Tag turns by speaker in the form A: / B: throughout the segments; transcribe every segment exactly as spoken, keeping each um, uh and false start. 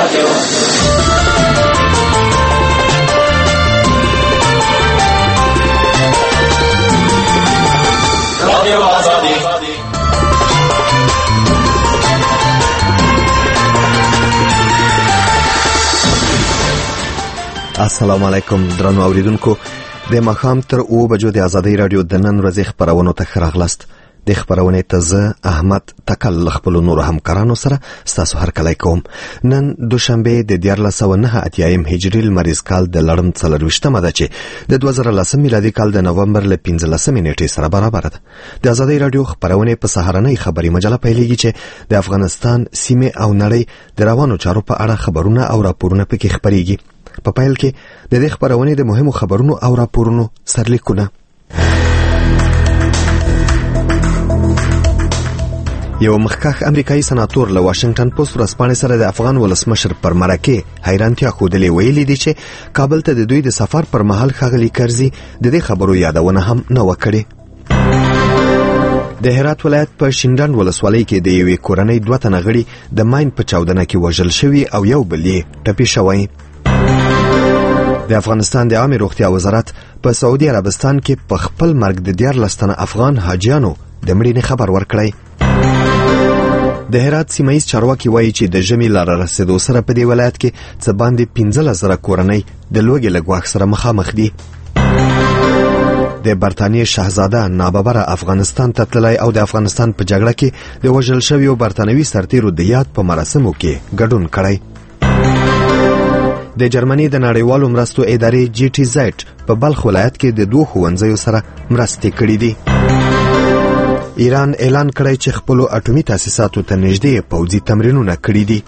A: رادیو آزادی.
B: السلام علیکم درنو اوریدونکو، د ماښام تر اوه بجو د آزادۍ رادیو د نن ورځې خپرونو ته ښه راغلاست. د خپرونې ته زه احمد تکل له خپلو نورو همکارانو سره ستاسو هرکلی کوم. نن دوشنبه د دیارلس سوه نهه اتیایم هجري لمریز کال د لړم څلرویشتمه ده چې د دوه زره لسم میلادي کال د نومبر له پنځلسمې نیټې سره برابره ده. د آزادۍ رادیو خپرونې په سهارنۍ خبري مجله پیلېږي چې د افغانستان، سیمې او نړۍ د روانو چارو په اړه خبرونه او راپورونه پکې خپریږي. په پیل کې د دې خبرونې د مهمو خبرونو او راپورونو سرلیکونه. یو مخکښ امریکایي سناتور له واشنگټن پوسټ ورځپاڼې سره د افغان ولسمشر پر مرکه حیرانتیا ښودلې، ویلي دي چې کابل ته د دوی د سفر پر مهال ښاغلي کرزي د دې خبرو یادونه هم نه وکړي. د هرات ولایت په شینډنډ ولسوالۍ کې د یوې کورنۍ دوه تنه غړي د ماین په چاودنه کې وژل شوي او یو بل یې ټپي شوی. د افغانستان د عامه روغتیا وزارت په سعودي عربستان کې په خپل مرګ د دیارلس تنه افغان حاجیانو د مړینې خبر ورکړی. د هرات سیمایي چارواکي وایي چې د ژمي له رارسېدو سره په دې ولایت کې څه باندې پنځلس زره کورنۍ د لوږې له ګواښ سره مخامخ دي. د برطانیې شاهزاده ناببره افغانستان ته تللی او د افغانستان په جګړه کې د وژل شویو برطانوي سرتیرو د یاد په مراسمو کې ګډون کړی. د جرمني د نړیوالو مرستو ادارې جی ټي زیډ په بلخ ولایت کې د دوه ښوونځیو سره مرستې کړې دي. ایران اعلان کړی چې خپلو اټومي تاسیساتو ته نږدې پوځي تمرینونه کړي دي.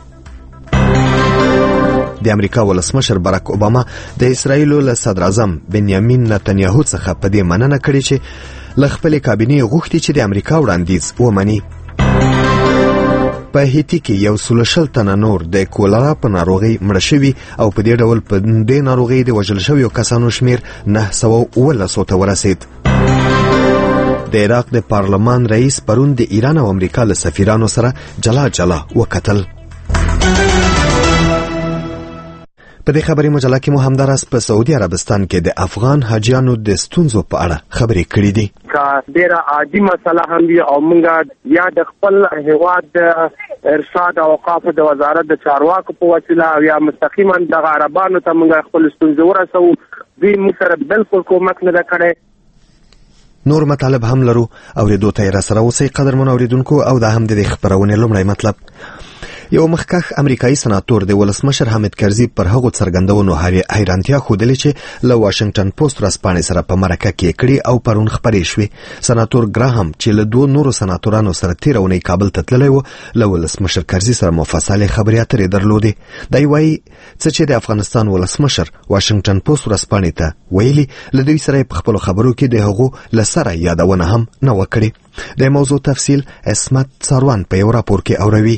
B: د امریکا ولسمشر براک اوباما د اسرایلو له صدر اعظم بنیامین نتنیاهو څخه په دې مننه کړې چې له خپلې کابینې غوښتي چې د امریکا وړاندیز ومني. په هیټي کې یو سل شل تنه نور د کولرا په ناروغۍ مړه شوي او په دې ډول په دې ناروغۍ د وژل شویو کسانو شمیر نه سوه اوولسو ته ورسید. د عراق د پارلمان رئیس پرون د ایران او امریکا له سفیرانو سره جلا جلا وکتل. په دې خبري مجله کې مو همداراز په سعودي عربستان کې د افغان حاجیانو د ستونزو په اړه خبرې کړې دي.
C: کا ډیره عادي مسله هم وي او موږ یا د خپل هیواد د ارشاد او اوقاف د وزارت د چارواکو په وسیله یا مستقیما د عربانو ته موږ خپل ستونزې ورسو، دوی موږ سره بالکل کومک نه کړي.
B: نور مطالب هم لرو او ریډو ته را سره اوسئ قدرمن اوریدونکو، او دا هم د خبرونې لومړی مطلب. یو مخکښ امریکایي سناتور د ولسمشر حامد کرزي پر هغو څرګندونو حیرانتیا ښودلې چې له واشنگټن پوسټ ورځپاڼې سره په مرکه کې کړي او پرون خپرې شوې. سناتور ګراهم چې له دوه نورو سناتورانو سره تېره اونۍ کابل ته تللی و، له ولسمشر کرزي سره مفصلې خبرې اترې درلودې. دی وایي څه چې د افغانستان ولسمشر واشنگټن پوسټ ورځپاڼې ته ویلي، له دوی سره په خپلو خبرو کې د هغو له سره یادونه هم نه وکړي. د موضوع تفصیل عصمت څاروان په یو راپور کې اوروي.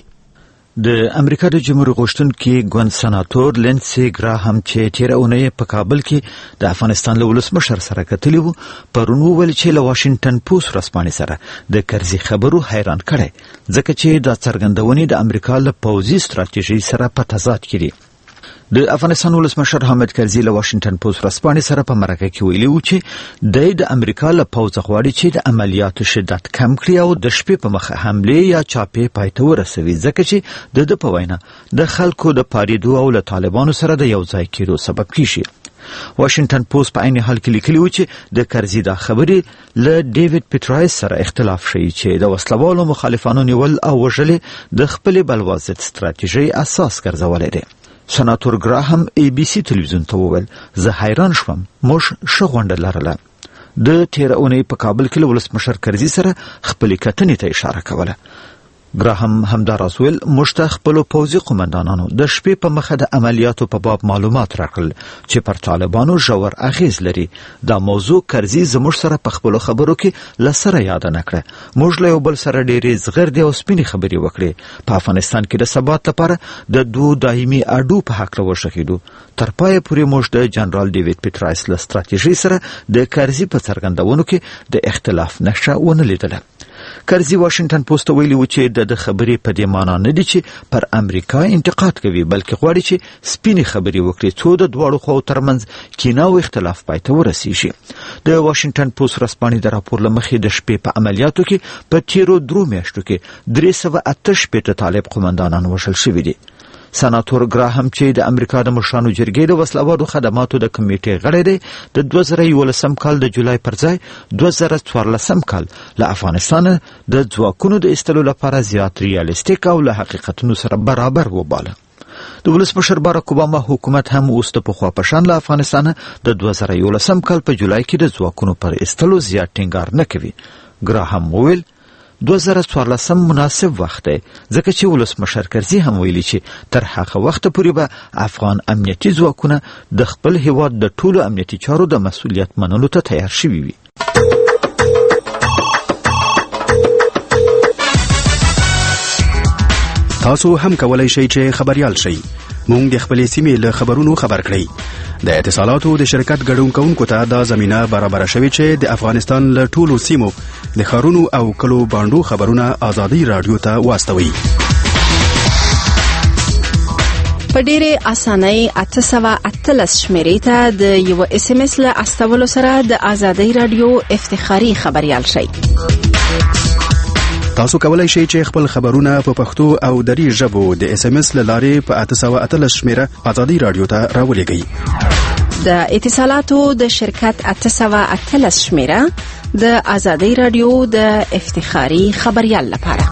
D: د امریکا د جمهوریت غوښتونکي ګوند سناتور لینسي ګراهم چې تیره اونۍ په کابل کې د افغانستان له ولسمشر سره کتلی و، پرون وویل چې له واشنگټن پوسټ ورځپاڼې سره د کرزي خبرو حیران کړی، ځکه چې دا څرګندونې د امریکا له پوځي ستراتیژۍ سره په تضاد کې دي. د افغانستان ولسمشر حامد کرزي له واشنگټن پوسټ ورځپاڼې سره په مرکه کې ویلي و چې د امریکا له پوځ غواړي چې د عملیاتو شدت کم کړي او د شپې په مخه حملې یا چاپې پای ته ورسوي، ځکه چې د ده په وینا د خلکو د پارېدو او له طالبانو سره د یو ځای کېدو سبب کیږي. واشنگټن پوسټ په عین حال کې لیکلي و چې د کرزي دا خبرې له ډیوډ پیټرایس سره اختلاف ښیي چې د وسلوالو مخالفانو نیول او وژلې د خپلې بلوا ضد ستراتیژۍ اساس ګرځولی دی. سناتور ګراهم ای بی سی تلویزیون ته وویل، زه حیران شوم، موږ ښه غونډه لرله. د تیره اونۍ په کابل کې له ولسمشر کرزي سره خپلې کتنې ته اشاره کوله. ګراهم همداراز ویل، موږ ته خپلو پوځي قومندانانو د شپې په مخه د عملیاتو په باب معلومات راکړل چې پر طالبانو ژور اغیز لري. دا موضوع کرزي زموږ سره په خپلو خبرو کې له سره یاده نه کړه. موږ له یو بل سره ډېرې زغردې او سپینې خبرې وکړې. په افغانستان کې د ثبات لپاره د دوو دایمي اډو په هکله وشخېدو. تر پایه پورې موږ د جنرال ډیوډ پیټرایس له ستراتیژۍ سره د کرزي په څرګندونو کې د اختلاف نښه ونه لیدله. کرزي واشنگټن پوسټ ته ویلي و چې د خبرې په دې معنا نه دي چې پر امریکا انتقاد کوي، بلکې غواړي چې سپینې خبرې وکړي څو د دواړو خواو ترمنځ کینه او اختلاف پای ته ورسیږي. د واشنگټن پوسټ ورځپاڼې د راپور له مخې د شپې په عملیاتو کې په تیرو درو میاشتو کې درې سوه اته شپېته طالب قومندانان وژل شوي دي. سناتور ګراهم چې د امریکا د مشرانو جرګې د وسلوالو خدماتو د کمیټې غړی دی، د دوه زره یولسم کال د جولای پر ځای دوه زره څوارلسم کال له افغانستانه د ځواکونو د ایستلو لپاره زیات ریالستیک او له حقیقتونو سره برابر وباله. د ولسمشر باراک اوباما حکومت هم اوس د پخوا په شان له افغانستانه د دوه زره یولسم کال په جولای کې د ځواکونو پر ایستلو زیات ټینګار نه کوي. ګراهم وویل دوه زره څوارلسم مناسب وخت دی، ځکه چې ولسمشر کرزي هم ویلي چې تر هغه وخته پورې به افغان امنیتي ځواکونه د خپل هیواد د ټولو امنیتي چارو د مسؤلیت منلو ته تیار شوي وي.
E: تاسو هم کولای شئ چې خبريال شئ. مونږ د خپلې سیمې له خبرونو خبر کړئ. د اتصالاتو د شرکت ګډون کوونکو ته دا زمينه برابر شوې چې د افغانستان له ټولو سیمو د ښارونو او کلو باندو خبرونه آزادي رادیو ته واستوي.
F: په ډېرې اسانۍ اته سوه اتلس شمیرې ته د یو اس ام اس له استولو سره د آزادي رادیو افتخاري خبريال شئ.
E: تاسو کولای شئ چې خپل خبرونه په پښتو او دری ژبو د اس ام اس له لارې په اته سوه اتلس شمیره آزادي رادیو ته راولېږئ.
F: د اتصالاتو د شرکت اته سوه اتلس شمیره د آزادي رادیو د افتخاري خبريال لپاره.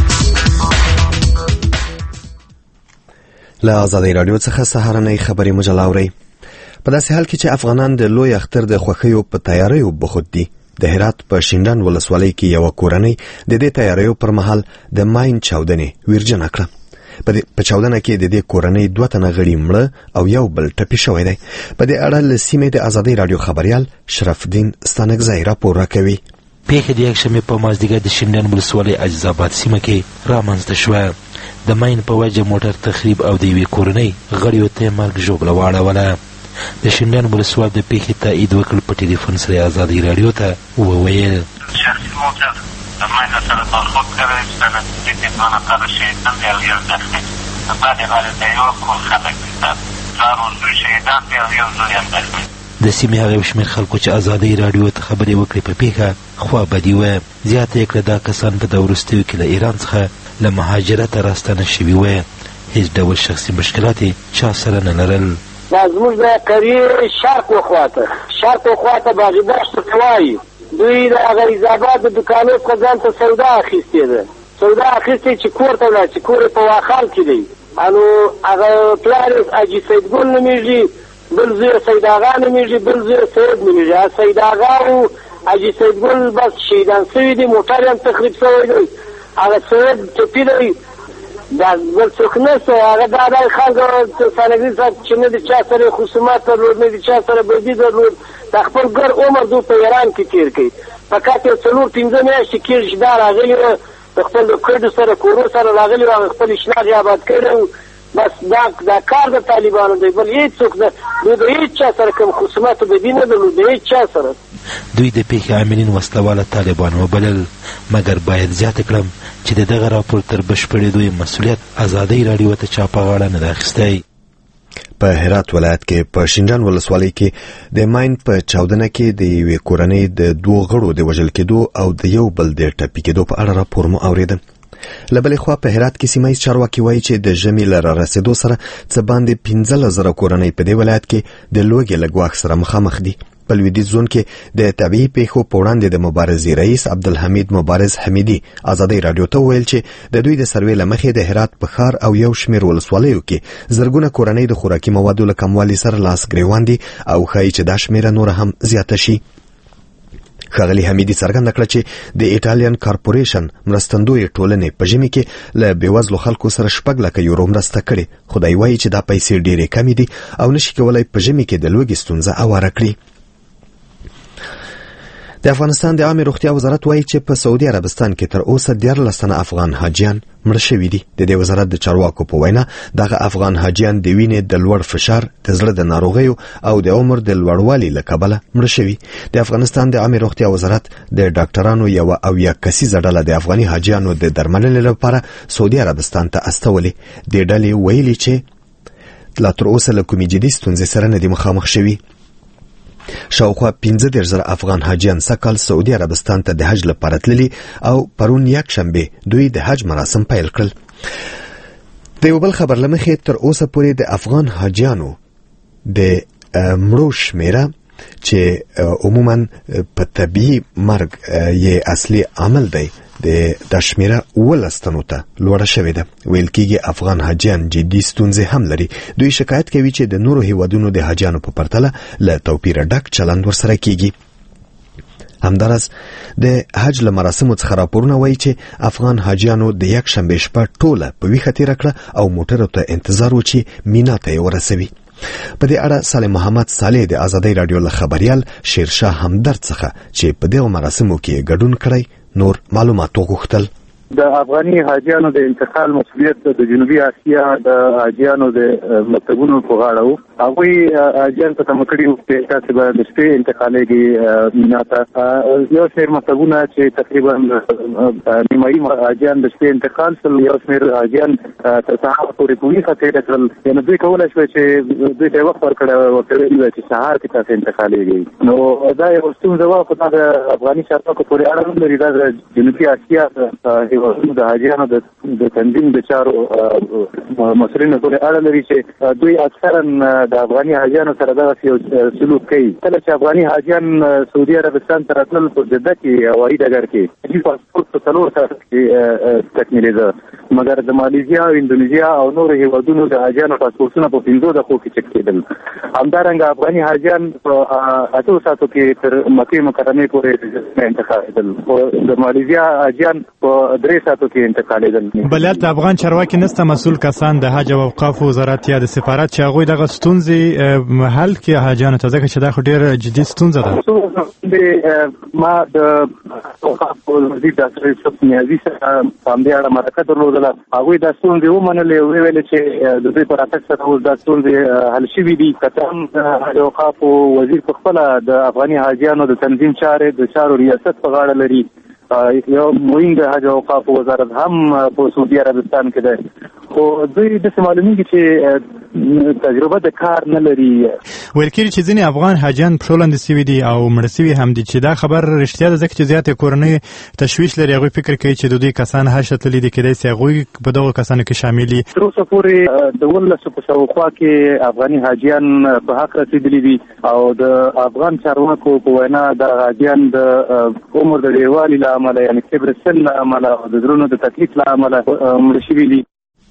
B: له آزادي رادیو څخه سهارنۍ خبري مجله اورئ. په داسې حال کې چې افغانان د لوی اختر د خوښیو په تیاریو بوخت دي، د هرات په شینډان ولسوالۍ کې یو کورنۍ د دې تیاریو پر مهال د ماین چاودنې ویرجنه کړه. په چاودنه کې د دې کورنۍ دوه تنه غړي مړه او یو بل ټپي شوی دی. په دې اړه له سیمې د آزادي رادیو خبريال شرف الدین ستانکزی راپور راکوي.
G: پیښه د یکشنبې په مازدیګر د شینډان ولسوالۍ عجزاباد سیمه کې رامنځته شوه. د ماین په وجه موټر تخریب او د یوې کورنۍ غړیو ته مرګ ژوبله واړوله. د شینډان ولسوال د پیښې تایید وکړ. په ټلیفون سره آزادي رادیو ته وویل
H: شخصي موټر د ماین سره برخورد کړی چې د دې په منطقه شهیدان دی او یو داخلي په باندې باندې د یو کور خلک دي پلار ورته شهیدان دی او یو زوی هم داخلي.
G: د سیمې هغه شمېر خلکو چې آزادي رادیو ته خبرې وکړې په پیښه خوابدي وه. زیاته یې کړه دا کسان په دغه وروستیو کې له ایران څخه له مهاجرته راستانه شوي وه. هیڅ ډول شخصي مشکلات یې چا سره نه لرل.
I: دا زموږ د قریې شرق وخواته شرق وخواته باغي دشت ته وایي دوی د هغه عزاباد د دوکانو څخه ځان ته سودا اخیستې ده. سودا اخیستې چې کور ته ولاړ چې کور یې په واخان کې دی. انو هغه پلار یې حاجي سیدګل نومېږي، بل زوی یې سید آغا نومېږي، بل زوی یې سید نومېږي. هغه سید آغا او حاجي سیدګل بس شهیدان سوي دي، موټر یې هم تخریب سوی دی. هغه سید ټپي دی، دا بل څوک نشته. هغه دا دای خلک ثانوي صاحب چې نه د چا سره خصومات درلود، نه د چا سره بدي درلود، د خپل ګر عمر دوی په ایران کې تېر کړي. فقط یو څلور پنځه میاشتې کېږي چې دا راغلي وه، د خپل د کډو سره کورو سره راغلي وه، هغه خپل شناخت یې آباد کړی و. بس دا دا کار د طالبانو دی، بل هېڅوک نه دوی د هېڅ چا سره کوم خصومات بدي نه درلود، د هېڅ چا سره.
G: دوی د پیښې عاملین وسلواله طالبان وبلل، مګر باید زیاته کړم چې د دغه راپور تر بشپړېدو مسؤلیت آزادۍ راډیو ته چا په غاړه نه ده اخیستی.
B: په هرات ولایت کې په شینډان ولسوالۍ کې د ماین په چاودنه کې د یوې کورنۍ د دوه غړو د وژل کېدو او د یو بل د ټپي کېدو په اړه راپور مو اورېده. له بلې خوا په هرات کې سیمه ییز چارواکي وایي چې د ژمي له رارسېدو سره څه باندې پنځلس زره کورنۍ په دې ولایت کې د لوږې له ګواښ سره مخامخ دي. په لویدیځ زون کې د طبیعي پیښو په وړاندې د مبارزې رئیس عبدالحمید مبارز حمیدي آزادۍ راډیو ته وویل چې د دوی د سروې له مخې د هرات په ښار او یو شمېر ولسوالیو کې زرګونه کورنۍ د خوراکي موادو له کموالي سره لاس ګرېوان دي او ښایي چې دا شمېره نوره هم زیاته شي. ښاغلي حمیدي څرګنده کړه چې د ایټالین کارپوریشن مرستندویې ټولنې په ژمي کې له بېوزلو خلکو سره شپږ لکه یورو مرسته کړې، خو دی وایي چې دا پیسې ډېرې کمې دي او نشي کولی په ژمي کې د لوږې ستونزه اواره کړي. د افغانستان د عامه روغتیا وزارت وایي چې په سعودي عربستان کې تر اوسه دیارلس تنه افغان حاجیان مړه شوي دي. د دې وزارت د چارواکو په وینا دغه افغان حاجیان د وینې د لوړ فشار، د زړه د ناروغیو او د عمر د لوړوالي له کبله مړه شوي. د افغانستان د عامه روغتیا وزارت د ډاکټرانو یو اویا کسیزه ډله د افغاني حاجیانو د درملنې لپاره سعودي عربستان ته استولې. د ډلې ویلي چې لا تر اوسه له کومې جدي ستونزې سره نه دي مخامخ شوي. شاوخوا پنځه دېرش زره افغان حاجیان سږ کال سعودي عربستان ته د حج لپاره تللي او پرون یکشنبه دوی د حج مراسم پیل کړل. د یو بل خبر له مخې تر اوسه پورې د افغان حاجیانو د مړو شمیره چې عموما په طبیعي مرګ یې اصلي عمل دی د شمیره ولس تنو ته لوړه شوې ده. ویل کېږي افغان حاجیان جدي ستونزې هم لري. دوی شکایت کوي چې د نورو هیوادونو د حاجیانو په پرتله له توپیره ډک چلند ورسره کېږي. همدارس د حج له مراسمو څخه راپورونه وایي چې افغان حاجیانو د یک شنبې شپه ټوله په ویښه تېره کړه او موټرو ته انتظار و چې مینا ته یې ورسوي. په دې اړه صالح محمد صالح د آزادۍ راډیو له خبریال شیرشاه همدرد څخه چې په دغه مراسمو کې ګډون کړی نور معلومات وغوښتل.
J: د افغاني حاجیانو د انتقال مسؤلیت د جنوبي اسیا د حاجیانو د مکتبونو په غاړه وو. هغوی حاجیان ته تمه کړي وو چې تاسې به د شپې انتقالېږي مینا ته. یو شمېر مکتبونه چې تقریبا نیمایي حاجیان د شپې انتقال شول، یو شمېر حاجیان تر سهار پورې په ویښه تېره کړل. یعنې دوی کولی شوی چې دوی ته یې وخت ورکړی ورته ویلي وی چې سهار کې تاسې انتقالېږئ. نو دا یوه ستونزه وه، خو دا د افغاني چارواکو پورې اړه نه لري. دا د جنوبي اسیا د حاجیانو د تنظیم د چارو مسؤلینو پورې اړه لري چې دوی اکثرا د افغاني حاجیانو سره دغسې یو سلوک کوي. کله چې افغاني حاجیان سعودي عربستان ته راتلل په جده کې هوایي ډګر کې دوی پاسپورټ په څلور ساعت کې تکمیلېده، مګر د مالیزیا او اندونیزیا او نورو هیوادونو د حاجیانو پاسپورټونه په پنځو دقیقو کې چک کېدل. همدارنګه افغاني حاجیان په اتو ساعتو کې تر مکې مکرمې پورې انتقالېدل، خو د مالیزیا حاجیان په درې ساعتو کې انتقالېدل.
K: بلد د افغان چارواکي نسته مسؤل کسان د حج او اوقاف وزارت یا د سفارت چې هغوی دغه ستونزې حل کړي حاجیانو ته، ځکه چې دا خو ډېره جدي ستونزه ده.
J: ما د اوقاف وزیر ډاکټر یوسف نیازي سره په همدې اړه مرکه درلودله. هغوی دا ستونزې ومنلې، ویې ویلې چې د دوی په راتګ سره اوس دا ستونزې حل شوي دي. که څه هم د حج او اوقافو وزیر په خپله د افغاني حاجیانو د تنظیم چارې د چارو ریاست په غاړه لري، یو مهم د حج او اوقاف وزارت هم په سعودي عربستان کې ده، خو دوی داسې معلومیږي چې تجربه د کار نه لري.
K: ویل کېږي چې ځینې افغان حاجیان پښو لاندې سوي دي او مړه سوي هم دي، چې دا خبر رښتیا ده؟ ځکه چې زیاتې کورنۍ تشویش لري، هغوی فکر کوي چې د دوی کسان حج ته تللي دي، کېدای شي هغوی په دغو کسانو کې شامل دي.
J: تر اوسه پورې د اوولسو په شاوخوا کې افغاني حاجیان په حق رسېدلي دي او د افغان چارواکو په وینا د حاجیان د عمر د ډېروالي له امله، یعنې کبر سن له امله او د زړونو د تکلیف له امله مړه شوي دي.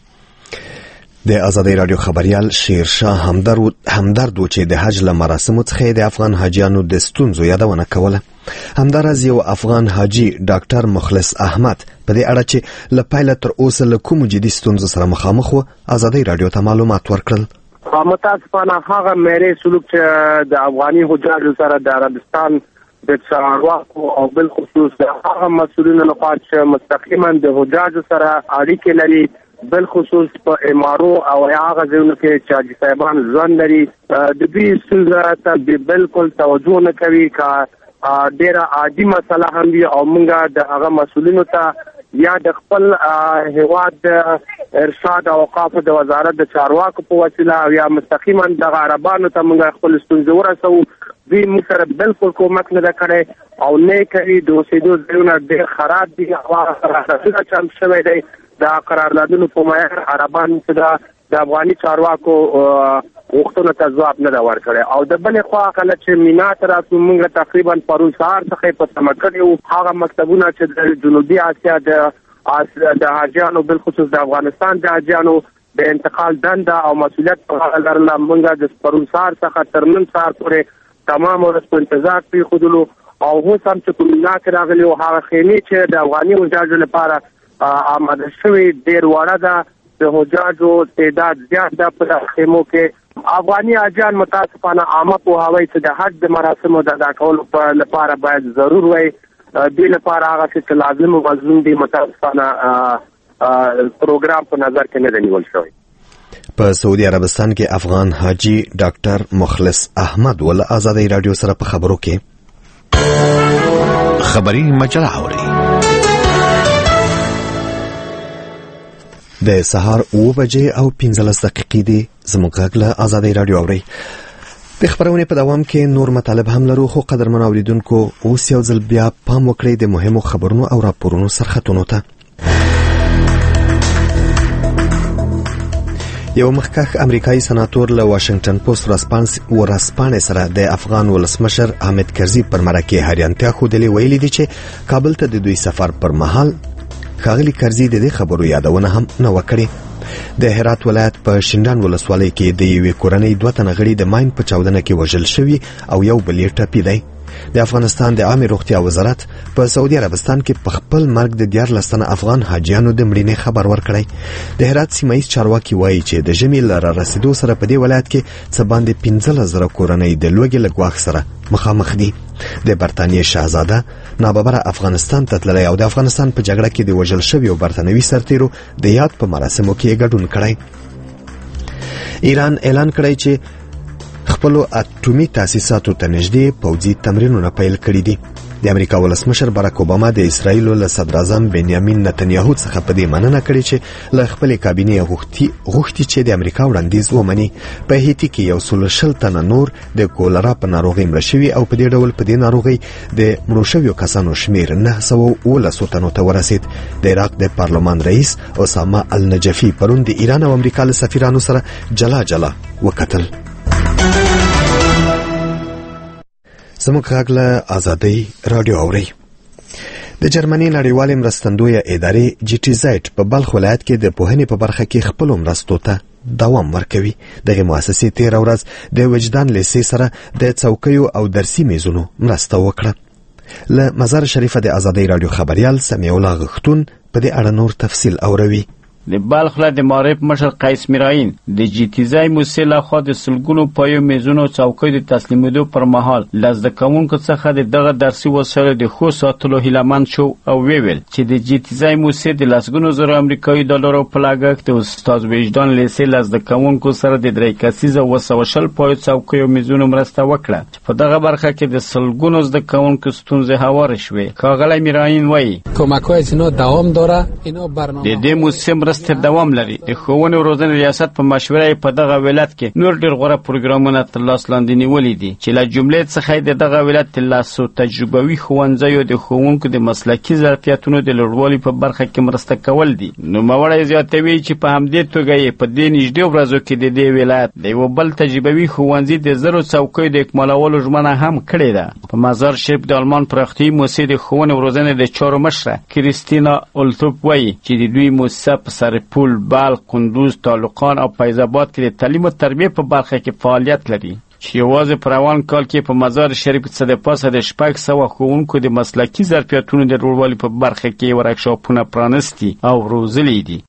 B: د آزادۍ راډیو خبریال شیرشاه همدرد همدرد و چې د حج له مراسمو څخه د افغان حاجیانو د ستونزو یادونه کوله. همداراز یو افغان حاجی ډاکټر مخلص احمد په دې اړه چې له پیله تر اوسه له کومو جدي ستونزو سره مخامخ و آزادۍ راډیو ته معلومات ورکړل.
C: متاسفانه هغه مېرې سلوک چې د افغاني حجاجو سره د عربستان د چارواکو او بل خصوص د هغه مسؤلینو لخوا چې مستقیما د حجاجو سره اړیکې لري، بل خصوص په امارو او هغه ځایونو کې چې حاجي صاحبان ژوند لري، د دوی ستونزه ته بالکل توجه نه کوي. که ډېره عادي مسله هم وي او موږ د هغه مسؤلینو ته یا د خپل هیواد د ارشاد او اوقافو د وزارت د چارواکو په وسیله او یا مستقیما دغه عربانو ته موږ خپل ستونزې ورسوو، دوی موږ سره بالکل کومک نه ده کړی او نه کوي. د اوسېدو ځایونه ډېر خراب دي، قراردادونه چمپ شوی دی، د قراردادونو په معیار عربان چې د افغاني چارواکو غوښتنو ته ځواب نه ده ورکړی. او د بلې خوا کله چې مینا ته راتلو موږ تقریبا پرون سهار څخه یې په تمه کړي وو هغه مکتبونه چې د جنوبي اسیا د د حاجیانو بالخصوص د افغانستان د حاجیانو د انتقال دنده او مسؤلیت په غاړه لرله. موږ د پرون سهار څخه تر نن سهار پورې تمام ورځ په انتظار پرېښودلو او اوس هم چې په مینا کې راغلي وو هغه خیمې چې د افغاني حجاجو لپاره آماده شوې ډېر وړه ده، د حجاجو تعداد زیات ده په دغه خیمو کې افغاني حاجیان متاسفانه عامه پوهاوی چې د حج د مراسمو د ادا کولو لپاره باید ضرور وي. دې لپاره هغه چې لازم او ملزوم دي متاسفانه پروګرام په نظر کې نه نیول شوی.
B: په سعودي عربستان کې افغان حاجی ډاکټر مخلص احمد ول آزادۍ رادیو سره په خبرو کې
D: خبري مجله اوري.
B: د سهار اوه بجې او پنځلس دقیقې دي. زموږ غږ له آزادۍ رادیو اوري. د خبرونې په دوام کې نور مطالب هم لرو، خو قدرمن اوریدونکو اوس یو ځل بیا پام وکړئ د مهمو خبرونو او راپورونو سرخطونو ته. یو مخکښ امریکایي سناتور له واشنگټن پوسټ ورځپاڼې سره د افغان ولسمشر حامد کرزي پر مرکه حیرانتیا ښودلې. ویلي دي چې کابل ته د دوی سفر پر مهال ښاغلي کرزي د دې خبرو یادونه هم نه وکړي. د هرات ولایت په شینډان ولسوالۍ کې د یوې کورنۍ دوه تنه غړي د ماین په چاودنه کې وژل شوي او یو بل یې ټپي دی. د افغانستان د عامه روغتیا وزارت په سعودي عربستان کې په خپل مرګ د دیارلس تنه افغان حاجیانو د مړینې خبر ورکړی. د هرات سیمایي چارواکي وایي چې د ژمي له رارسېدو سره په دې ولایت کې څه باندې پنځلس زره کورنۍ د لوږې له ګواښ سره مخامخ دي. د برطانیې شاهزاده ناببره افغانستان ته تللی او د افغانستان په جګړه کې د وژل شویو برطانوي سرتیرو د یاد په مراسمو کې ګډون کړی. ایران اعلان کړی چې خپلو اټومي تاسیساتو ته نږدې پوځي تمرینونه پیل کړي دي. د امریکا ولسمشر باراک اوباما د اسرایل له صدر اعظم بنیامین نتنیاهو څخه په دې مننه کړې چې له خپل کابینې غوښتي غوښتي چې د امریکا وړاندیز ومني. په هیټي کې یو سل شل تنه نور د کولرا په ناروغۍ مړه شوي او په دې ډول په دې ناروغۍ د مړو شویو کسانو شمیر نه سوه اوولسو تنو ته ورسید. د عراق د پارلمان رئیس اسامه النجفي پرون د ایران او امریکا له سفیرانو سره جلا جلا وکتل. زموږ غږ له آزادۍ رادیو اوري. د جرمني نړیوالې مرستندویه ادارې جی ټي زیډ په بلخ ولایت کې د پوهنې په برخه کې خپلو مرستو ته دوام ورکوي. دغه مؤسسې تېره ورځ د وجدان لیسې سره د څوکیو او درسي میزونو مرسته وکړه. له مزار شریفه د آزادۍ رادیو خبریال سمیع الله غښتون په دې اړه نور تفصیل اوروي.
L: د بلخ له د معرف مشر قیس میراین د جی ټي زای موسسې لخوا د سلګونو پایو میزونو څوکۍ د تسلیمېدو پر مهال له زده کوونکو څخه د دغه درسي وسایلو د ښو ساتلو هیلهمند شو او ویل چې د جی ټي زای موسسې د لسګونو زره امریکایي ډالرو په لګښت د استاد وجدان لیسې له زده کوونکو سره د درې کسیزه اووه سوه شل پایو څوکیو میزونو مرسته وکړه. په دغه برخه کې د سلګونو زده کوونکو ستونزې هوارې شوې. ښاغلی میراین وایي
M: کمک‌های اینا دوام داره. اینا برنامه
L: د دې موسسې تر دوام لري. د ښوونې او روزنې ریاست په مشوره په دغه ولایت کې نور ډېر غوره پروګرامونه تر لاس لاندې نیولي دي چې له جملې څخه د دغه ولایت د لاسو تجربوي ښوونځیو د ښوونکو د مسلکي ظرفیتونو د لوړوالي په برخه کې مرسته کول دي. نوموړی زیاتوي چې په همدې توګه یې په دې نږدې ورځو کې د دې ولایت د یو بل تجربوي ښوونځي د زرو څوکیو د اکمالولو ژمنه هم کړې ده. په مزار شریف د آلمان پراختیایي موسسې د ښوونې او روزنې د چارو مشره کریستینا اولتوپ وایي چې د دوی موسسه په سر پول، بلخ، کندوز، تالقان او فیض آباد کې د تعلیم او تربیه په برخه کې فعالیت لري. چې یوازې په روان کال کې په مزار شریف څخه د پاسه د شپږ سوه ښوونکو د مسلکي ظرفیتونو د لوړوالي په برخه کې ورکشاپونه پرانیستي او روزلي دي.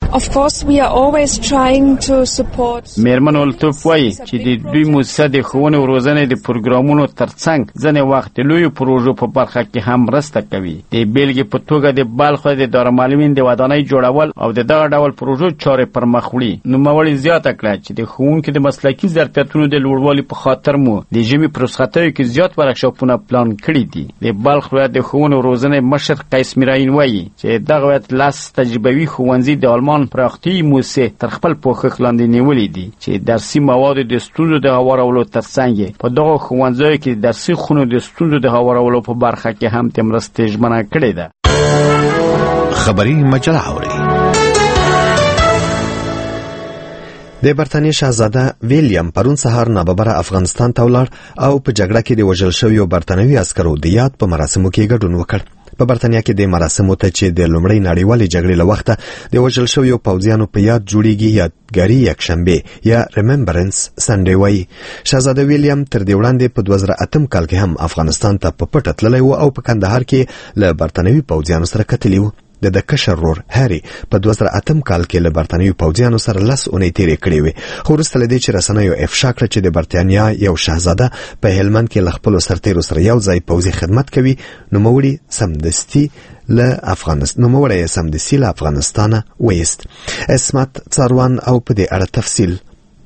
L: میرمن اولتوپ وایي چې د دوی موسسه د ښوونې او روزنې د پروګرامونو ترڅنګ ځینې وخت د لویو پروژو په برخه کې هم مرسته کوي. د بیلګې په توګه د بلخ د دارالمعلمین د ودانۍ جوړول او د دغه ډول پروژو چارې پر مخ وړي. نوموړي زیاته کړه چې د ښوونکو د مسلکي ظرفیتونو د لوړوالي په خاطر مو د ژمي په رخصتیو کې زیات ورکشاپونه پلان کړي دي. د بلخ ولایت د ښوونې او روزنې مشر قیس میراین وایي چې دغه ولایت لس تجربوي ښوونځي د آلمان پراختیایي موسسې تر خپل پوښښ لاندې نیولي دي چې درسي موادو د ستونزو د هوارولو ترڅنګ په دغو ښوونځیو کې د درسي خونو د ستونزو د هوارولو په برخه کې هم د مرستې ژمنه کړې ده.
D: خبري مجله اوري.
B: د برطانیې شاهزاده ویلیام پرون سهار ناببره افغانستان ته ولاړ او په جګړه کې د وژل شویو برطانوي عسکرو د یاد په مراسمو کې ګډون وکړ. په برطانیه کې د مراسمو ته چې د لومړۍ نړیوالې جګړې له وخته د وژل شویو پوځیانو په یاد جوړیږي یادګاري یکشنبه یا ریممبرنس سنډے وایي. شاهزاده ویلیام تر دې وړاندې په دوه زره اتم کال کې هم افغانستان ته په پټه تللی و او په کندهار کې له برطانوي پوځیانو سره کتلی و. د د کشر رور هاري په دوه زره اتم کال کې له برتانوي پوځیانو سره لس اونۍ تیرې کړې وې، خو وروسته له دې چې رسنیو افشا کړه چې د برتانیا یو شاهزاده په هلمند کې له خپلو سرتیرو سره یو ځای پوځي خدمت کوي، نوموړي سمدستي له افغانستان نوموړی سمدستي له افغانستانه ویست. اسمت څاروان او په دې اړه تفصیل.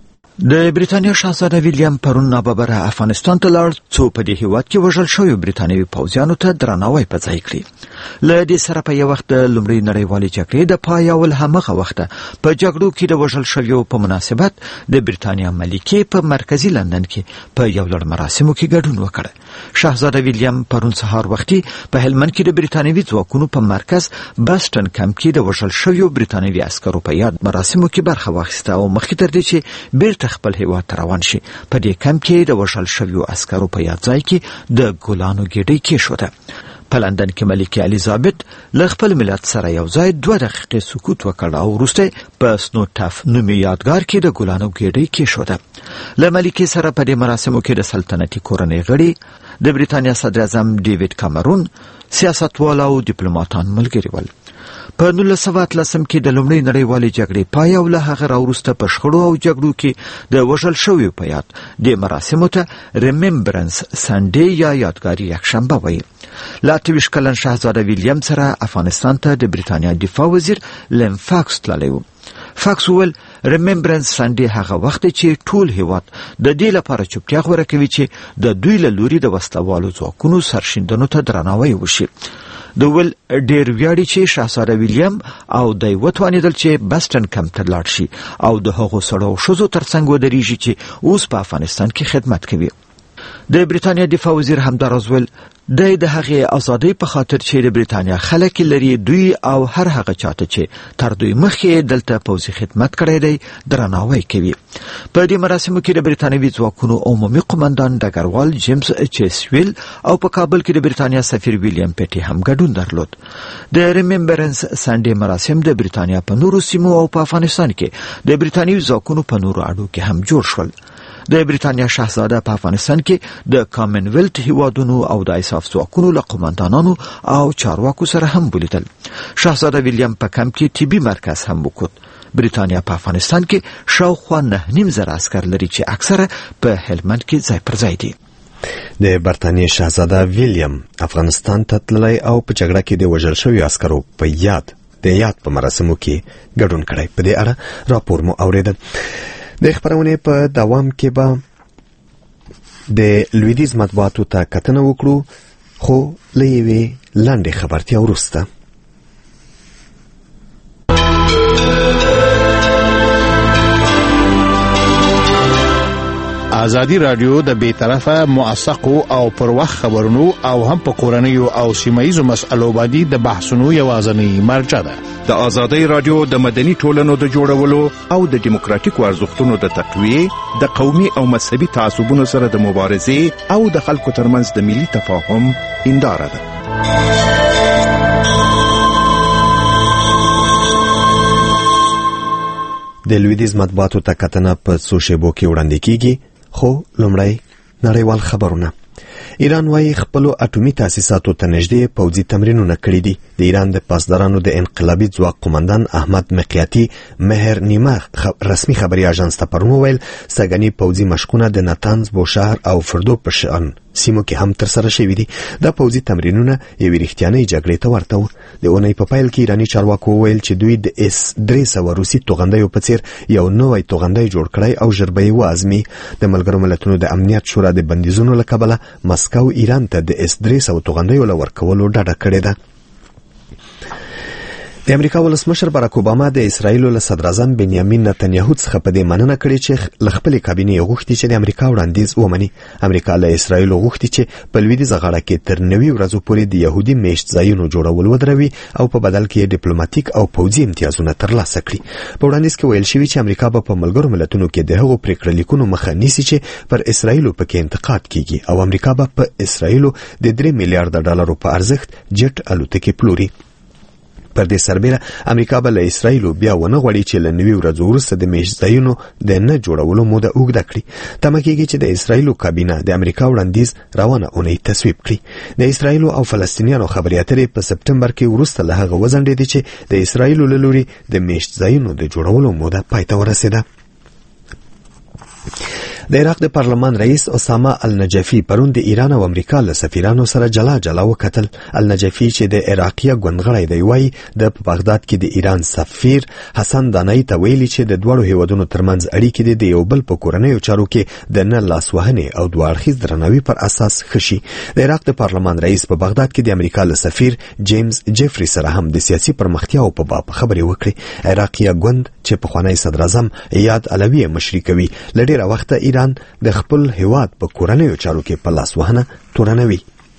D: د بریتانیا شاهزاده ویلیام پرون ناببره افغانستان ته لاړ څو په دې هیواد کې وژل شویو بریتانیوي پوځیانو ته درناوی په ځای کړي. له دې سره په یو وخت د لومړۍ نړیوالې جګړې د پای او همغه وخته په جګړو کې د وژل شویو په مناسبت د بریتانیا ملکې په مرکزی لندن کې په یو لړ مراسمو کې ګډون وکړ. شاهزاده ویلیام پرون سهار وختي په هلمند کې د بریتانیوي ځواکونو په مرکز باسټن کمپ کې د وژل شویو بریتانیوي عسکرو په یاد مراسمو کې برخه واخیسته او مخکې تر دې چې بیرته خپل هیواد ته روان شي په دې کمپ کې د وژل شویو عسکرو په یاد ځای کې د ګلانو ګېډۍ کېښوده. په لندن کې ملکه الیزابت له خپل ملت سره یو ځای دوه دقیقې سکوت وکړ او وروسته په سنو ټاف نومي یادګار کې د ګلانو ګېډۍ کېښوده. له ملکې سره په دې مراسمو کې د سلطنتي کورنۍ غړي، د بریتانیا صدر اعظم ډیوډ کامرون، سیاستوال او ډیپلوماټان ملګري ول. په نولس سوه اتلسم کې د لومړۍ نړیوالې جګړې پای او له هغه راوروسته په شخړو او جګړو کې د وژل شویو په یاد د مراسمو ته ریممبرنس سنډې یا یادګاري یکشنبه وایي. له اته ویشت کلن شاهزاده ویلیام سره افغانستان ته د بریتانیا دفاع وزیر لیم فاکس تللی و. فاکس وویل ریممبرنس سنډې هغه وخت چې ټول هیواد د دې لپاره چوپتیا غوره کوي چې د دوی له لوري د وسلوالو ځواکونو سرښندنو ته درناوی وشي. د ول ډیر ویاړي چې شاهزاده ویلیام او د وتوانیدل چې باسټن کمپ ته لاړ شي او د هغو سړو شوزو ترڅنګ ودرېږي چې اوس په افغانستان کې خدمت کوي. د بریتانیا دفاع وزیر همداراز ویل د د هغې ازادۍ په خاطر چې د بریتانیا خلک لري دوی او هر هغه چاته چې تر دوی مخکې دلته پوځي خدمت کړی دی درناوی کوي. په دې مراسمو کې د بریتانیوي ځواکونو عمومي قومندان ډګروال جیمز چیسویل او په کابل کې د بریتانیا سفیر ویلیام پیټي هم ګډون درلود. د ریممبرنس سنډې مراسم د بریتانیا په نورو سیمو او په افغانستان کې د بریتانیوي ځواکونو په نورو اډو کې هم جوړ شول. د بریتانیا شاهزاده په افغانستان کې د کامن ویلت هیوادونو او د ایساف ځواکونو له قومندانانو او چارواکو سره هم ولیدل. شاهزاده ویلیام په کمپ کې طبي مرکز هم وکړ. بریتانیا په افغانستان کې شاوخوا نه نیم زره عسکر لري چې اکثره په هلمند کې ځای پر ځای دي.
B: د برتانیې شاهزاده ویلیام افغانستان ته تللی او په جګړه کې د وژل شویو عسکرو په یاد د یاد په مراسمو کې ګډون کړی. په دې اړه راپور مو اوریدل. د خبرونې په دوام کې به د لویدیز مطبوعاتو ته کتنه وکړو، خو له یوې لنډې خبرتیا وروسته.
N: ازادي رادیو د بې طرفه موثقو او پر وخت خبرونو او هم په کورنیو او سیمایي مسألو باندې د بحثونو یوازینی مرجع ده.
O: د ازادي رادیو د مدني ټولنو د جوړولو او د دیموکراتیکو ارزښتونو د تقویې، د قومي او مذهبي تعصبونو سره د مبارزې او د خلکو ترمنځ د ملي تفاهم هنداره ده.
B: د لویدیز مطبوعاتو ته کتنه په څو شیبو کې وړاندې کیږي، خو لومړی نړیوال خبرونه. ایران وايي خپل اټومي تاسیساتو ته نږدې پوځي تمرینونه کړي دي. د ایران د پاسدارانو د انقلابي ځواک قومندان احمد مقیاتی مهر نیمه خب رسمي خبري اژانس ته پرون وویل سګنی پوځي مشقونه د ناتانز، بوشهر او فردو په شان سیمو کې هم تر سره شوي دي. دا پوځي تمرینونه یوې رښتیانۍ جګړې ته ورته وو. د اونۍ په پیل کې ایراني چارواکو وویل چې دوی د اس درې سوه روسي توغندیو په څیر یو نوی توغندی جوړ کړی او ژر به یې وازمي. د ملګرو ملتونو د امنیت شورا د بندیزونو له کبله مسکو ایران ته د اس درې سوه توغندیو له ورکولو ډډه کړې ده. د امریکا ولسمشر باراک اوباما د اسرایل له صدر اعظم بنیامین نتنیاهو څخه په دې مننه کړې چې ل خپل کابینې غوښتي چې د امریکا وړاندیز ومني. امریکا له اسرایل غوښتي چې په لویدیځه غاړه کې تر نوي ورځو پورې د يهودي میشت ځایونو جوړول ودروي او په بدل کې ډیپلوماټیک او پوځي امتیازونه ترلاسه کړي. په وړاندیز کې ویل شوی چې امریکا به په ملګرو ملتونو کې د هغو پریکړه لیکونو مخه نیسي چې پر اسرایل په کې انتقاد کیږي او امریکا به په اسرایل د درې میلیارډ ډالرو په ارزښت جټ الوتکې پلوري. پر دې سربېره امریکا به له اسرایلو بیا ونه غواړي چې له نوي ورځو وروسته د میشت ځایونو د نه جوړولو موده اوږده کړي. تمه کېږي چې د اسرایلو کابینه د امریکا وړاندیز روانه اونۍ تصویب کړي. د اسرایلو او فلسطینیانو خبرې اترې په سپټمبر کې وروسته له هغه وځنډېدې چې د اسرایلو له لوري د میشت ځایونو د جوړولو موده پای ته ورسېده. د عراق د پارلمان رئیس اسامه النجفی پرون د ایران او امریکا له سفیرانو سره جلا جلا وکتل. النجفی چې د عراقیه ګوندغړی دی وایي د بغداد کې د ایران سفیر حسن دانایی ته ویلي چې د دوړو هیوادونو ترمنځ اړیکې د یو بل په کورنیو چارو کې د نه لاسوهنې او دوه اړخیز درناوي پر اساس خشي. د عراق د پارلمان رئیس په بغداد کې د امریکا له سفیر جیمز جیفری سره هم د سیاسي پرمختیاو په باب خبرې وکړي. عراقیه ګوند چې پخوانی صدر اعظم ایاد علوی مشري کوي له ډېره وخته ایران د خپل هیواد په کورنیو چارو کې په لاس وهنه تورنوي.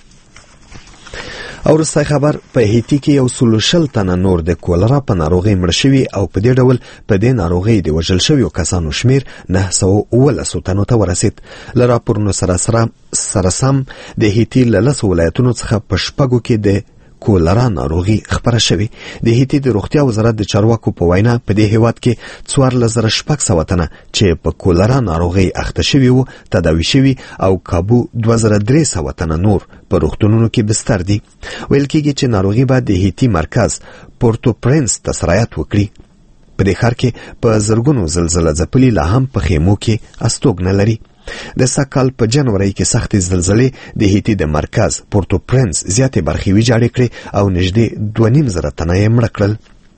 B: او وروستی خبر په هیټي کې یو سلو شل تنه نور د کولرا په ناروغۍ مړه شوي او په دې ډول په دې ناروغۍ د وژل شویو کسانو شمیر نه سوه اوولسو تنو ته ورسید. له راپورونو سره سره سره سم د هیټي له لسو ولایتونو څخه په شپږو کې د کولرا ناروغي خبره شوې. د هیټي د روغتیا وزارت د چارواکو په وینا په دې هیواد کې څوارلس زره شپږ سوه تنه چې په کولرا ناروغي اخته شوي وو تداوي شوي او کابو دوه زره درې سوه تنه نور په روغتونونو کې بستر دي. ویل کېږي چې ناروغي به د هیټي مرکز پورتو پرنس ته سرایت وکړي. په دې ښار کې په زرګونو زلزله ځپلي لا هم په خیمو کې استوګنه لري. د سکال په جنوري کې سختې زلزلې د هیټي د مرکز پورتو پرنس زیاتې برخې ویجاړې کړې او نږدې دوه نیم زره تنه یې مړه کړل.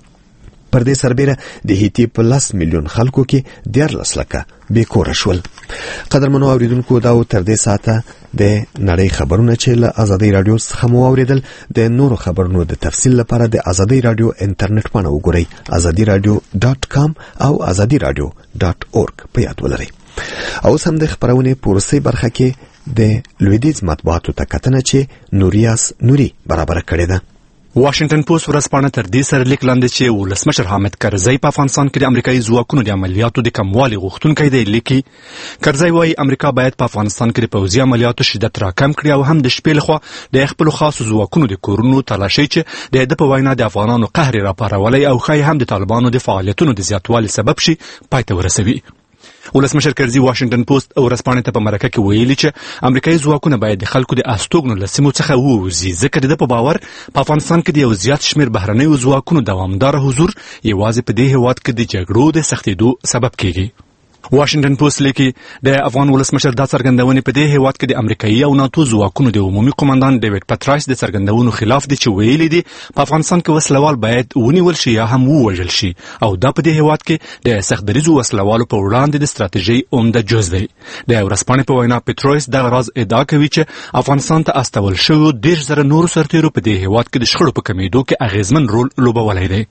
B: پر دې سربېره د هیټي په لس میلیون خلکو کې دیارلس لکه بېکوره شول. قدرمنو اوریدونکو دا و تر دې ساعته د نړۍ خبرونه چې له ازادۍ راډیو څخه مو واورېدل. د نورو خبرونو د تفصیل لپاره د ازادۍ راډیو انټرنیټ پاڼه وګورئ ازادي راډیو ډاټ کام او ازادي راډیو ډاټ اورګ په یاد ولرئ. او سم د خبرونه پورسي برخه کې د لویدیز مطبوعاتو ته کتنه چې نوریاس نوري برابر کړی ده.
E: واشنگټن پوسټ ورځپاڼه تر دې سره لیک لاندې چې ولسمشر حامد کرزی په افغانستان کې د امریکایي ځواکونو د عملیاتو د کموالي غوښتونکی دی. لیکي کرزی وايي امریکا باید په افغانستان کې د پوځي عملیاتو شدت راکم کړي او هم د شپې لخوا د خپل خاصو ځواکونو د کورونو تلاشي چې د د په وینا د افغانانو قهر راپارولی او ښایي هم د طالبانو د فعالیتونو د زیاتوالي سبب شي پای ته ورسوي. ولسمشر کرزي واشنگټن پوسټ ورځپاڼې ته په مرکه کې ویلي چې امریکایي ځواکونه باید د خلکو د استوګنو له سیمو څخه ووځي ځکه د په باور په افغانستان کې د یو زیات شمېر بهرنیو ځواکونو دوامداره حضور یوازې په دې هیواد کې د جګړو د سختېدو سبب کیږي. واشنگټن پوسټ لیکي د افغان ولسمشر دا څرګندونې په دې هیواد کې د امریکایي او ناتو ځواکونو د عمومي قومندان ډیوډ پټرایس د څرګندونو خلاف دي چې ویلي دي په افغانستان کې وسلوال باید ونیول شي یا هم ووژل شي او دا په دې هیواد کې د سختدریزو وسلوالو په وړاندې د ستراتیژۍ عمده جز دی. د ورځپاڼې په وینا پټرایس دغه راز ادعا کوي چې افغانستان ته استول شویو دېرش زره نورو سرتیرو په دې هیواد کې د شخړو په کمیدو کې اغیزمن رول لوبولی دی.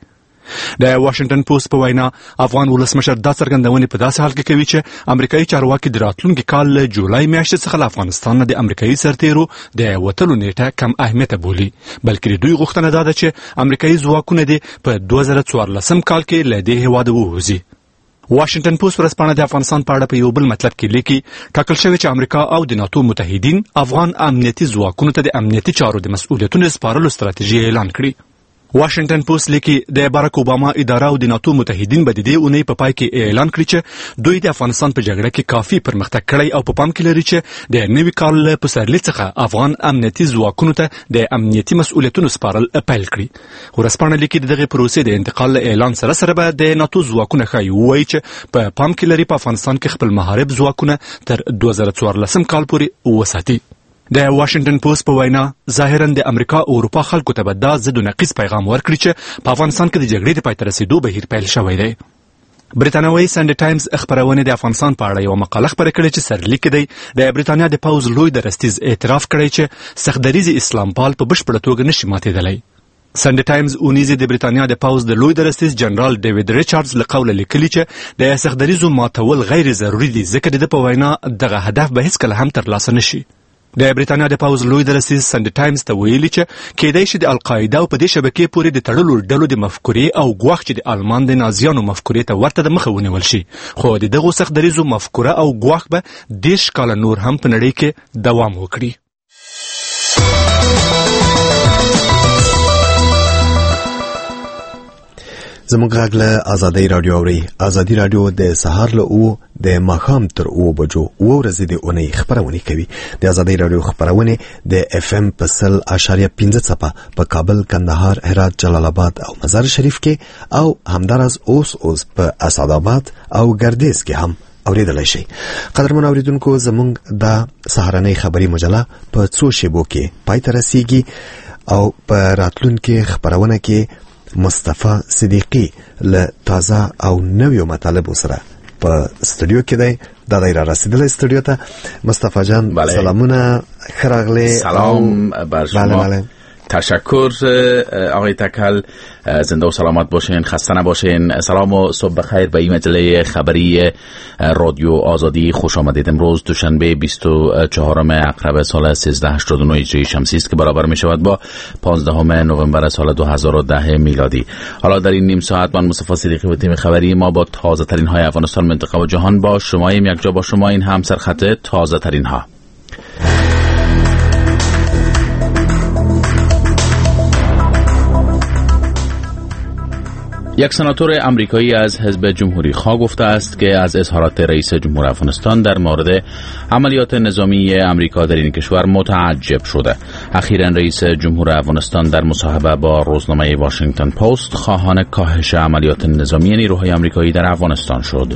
E: د واشنگټن پوسټ په وینا افغان ولسمشر دا څرګندونې په داسې حال کې کوي چې امریکایي چارواکي د راتلونکي کال له جولای میاشتې څخه له افغانستان نه د امریکایي سرتیرو د وتلو نیټه کم اهمیته بولي، بلکې د دوی غوښتنه دا ده چې امریکایي ځواکونه دې په دوه زره څوارلسم کال کې له دې هیواده ووځي. واشنگټن پوسټ ورځپاڼه د افغانستان په اړه په یو بل مطلب کې لیکي ټاکل شوی چې امریکا او د ناتو متحدین افغان امنیتي ځواکونو ته د امنیتي چارو د مسؤلیتونو سپارلو ستراتیژي اعلان کړي. واشنگټن پوسټ لیکي د باراک اوباما اداره او د ناتو متحدین به د دې اونۍ په پای کې اعلان کړي چې دوی د افغانستان په جګړه کې کافي پرمختګ کړی او په پام کې لري چې د نوي کال له پسرلي څخه افغان امنیتي ځواکونو ته د امنیتي مسؤلیتونو سپارل پیل کړي. ورځپاڼه لیکي د دغې پروسې د انتقال له اعلان سره سره به د ناتو ځواکونه ښایي ووایي چې په پام کې لري په افغانستان کې خپل محارب ځواکونه تر دوه زره څوارلسم کال پورې وساتي. د واشنگټن پوسټ په وینا ظاهرا د امریکا او اروپا خلکو ته به دا ضد و نقیض پیغام ورکړي چې په افغانستان کې د جګړې د پای ته رسېدو بهیر پیل شوی دی. برېټانوي سنډ ټایمز خبرونه د افغانستان په اړه یو مقاله خپره کړې چې سرلیک دی د برېټانیا د پوځ لوی درستیز اعتراف کړی چې سختدریز اسلام پال په بشپړه توګه نشي ماتېدلی. سنډ ټایمز اونیزه د برېټانیا د پوځ د لوی درستیز جنرال ډیوډ ریچارډز له قوله لیکلي چې د سختدریزو ماتول غیر ضروري دي ځکه د په وینا دغه هدف به هیڅکله هم ترلاسه نشي. د برېټانیا د پوځ لوی درستیز سنډ ټایمز ته ویلي چې کېدای شي د القاعده او په دې شبکې پورې د تړلو ډلو د مفکورې او ګواښ چې د آلمان د نازیانو مفکورې ته ورته د مخه ونیول شي، خو د دغو سختدریزو مفکوره او ګواښ به دېرش کاله نور هم په نړۍ کې دوام وکړي.
B: زموږ غږ له ازادي رادیو اوري. ازادي رادیو د سهار له او د ماښام تر او بجو او ورځې د اونۍ خبرونه کوي. د ازادي رادیو خبرونه د اف ام په سل اشاریه پنځه څپه په کابل، کندهار، هرات، جلال آباد او مزار شریف کې او همدارس اوس اوس په اسعدآباد او ګردیز کې هم اوریدلای شي. قدرمن اوریدونکو، زموږ د سهارنۍ خبري مجله په څو شیبو کې پای ته رسیږي او په راتلونکي خبرونه کې مصطفی صدیقی له تازه او نویو مطالبو سره په استودیو کې دی. دا دی را رسیدلی استودیو ته. مصطفی جان بله. سلامونه، خراغلی.
P: سلام بر شما. بله بله. تشکر آقای تکل، زنده و سلامت باشین، خسته نباشین. سلام و صبح بخیر به این مجله خبری رادیو آزادی خوش آمدید. امروز دوشنبه بیست و چهارم اقرب سال سیزده هشتاد و نه هجری شمسی است که برابر می شود با پانزدهم نوامبر سال دو هزار و ده میلادی. حالا در این نیم ساعت من مصطفی صدیقی و تیم خبری ما با تازه ترین های افغانستان، منطقه و جهان با شما ایم. یک جا با شما، این هم سرخط تازه ترین ها. یک سناتور امریکایی از حزب جمهوری خواه گفته است که از اظهارات رئیس جمهور افغانستان در مورد عملیات نظامی امریکا در این کشور متعجب شده. اخیراً رئیس جمهور افغانستان در مصاحبه با روزنامه واشنگتن پست خواهان کاهش عملیات نظامی نیروهای امریکایی در افغانستان شد.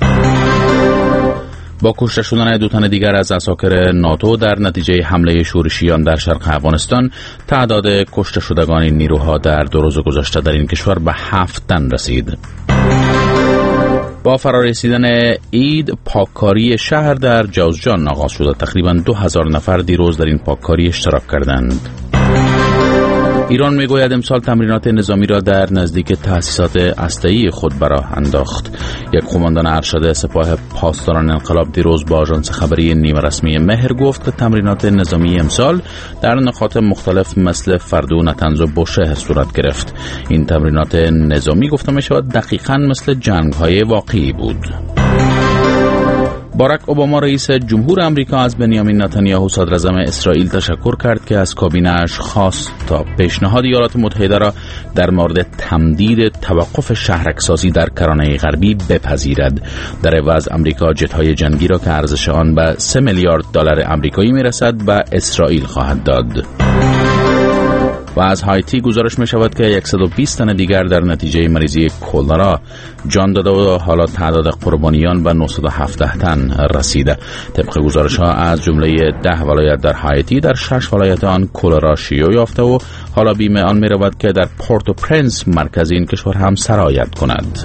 P: با کشته شدن دو تن دیگر از عساکر ناتو در نتیجه حمله شورشیان در شرق افغانستان، تعداد کشته شدگان این نیروها در دو روز گذشته در این کشور به هفت تن رسید. با فرارسیدن عید، پاککاری شهر در جوزجان آغاز شده. تقریباً دو هزار نفر دیروز در این پاککاری اشتراک کردند. ایران میگوید امسال تمرینات نظامی را در نزدیک تأسیسات اسلحه‌ای خود براه انداخت. یک قماندان ارشد سپاه پاسداران انقلاب دیروز با آژانس خبری نیمه رسمی مهر گفت که تمرینات نظامی امسال در نقاط مختلف مثل فردو، نطنز و بوشهر صورت گرفت. این تمرینات نظامی گفته می شود دقیقاً مثل جنگ‌های واقعی بود. باراک اوباما رئیس جمهور آمریکا از بنیامین نتانیاهو صدراعظم اسرائیل تشکر کرد که از کابینه‌اش خواست تا پیشنهاد ایالات متحده را در مورد تمدید توقف شهرک‌سازی در کرانه غربی بپذیرد. در عوض آمریکا جت‌های جنگی را که ارزش آن به سه میلیارد دلار آمریکایی میرسد به اسرائیل خواهد داد. و از هایتی گزارش می شود که صد و بیست تن دیگر در نتیجه مریضی کلرا جان داده و حالا تعداد قربانیان به نهصد و هفده تن رسیده. طبق گزارش ها از جمله ده ولایت در هایتی، در شش ولایت آن کلرا شیوع یافته و حالا بیمه آن می رود که در پورت و پرنس مرکز این کشور هم سرایت کند.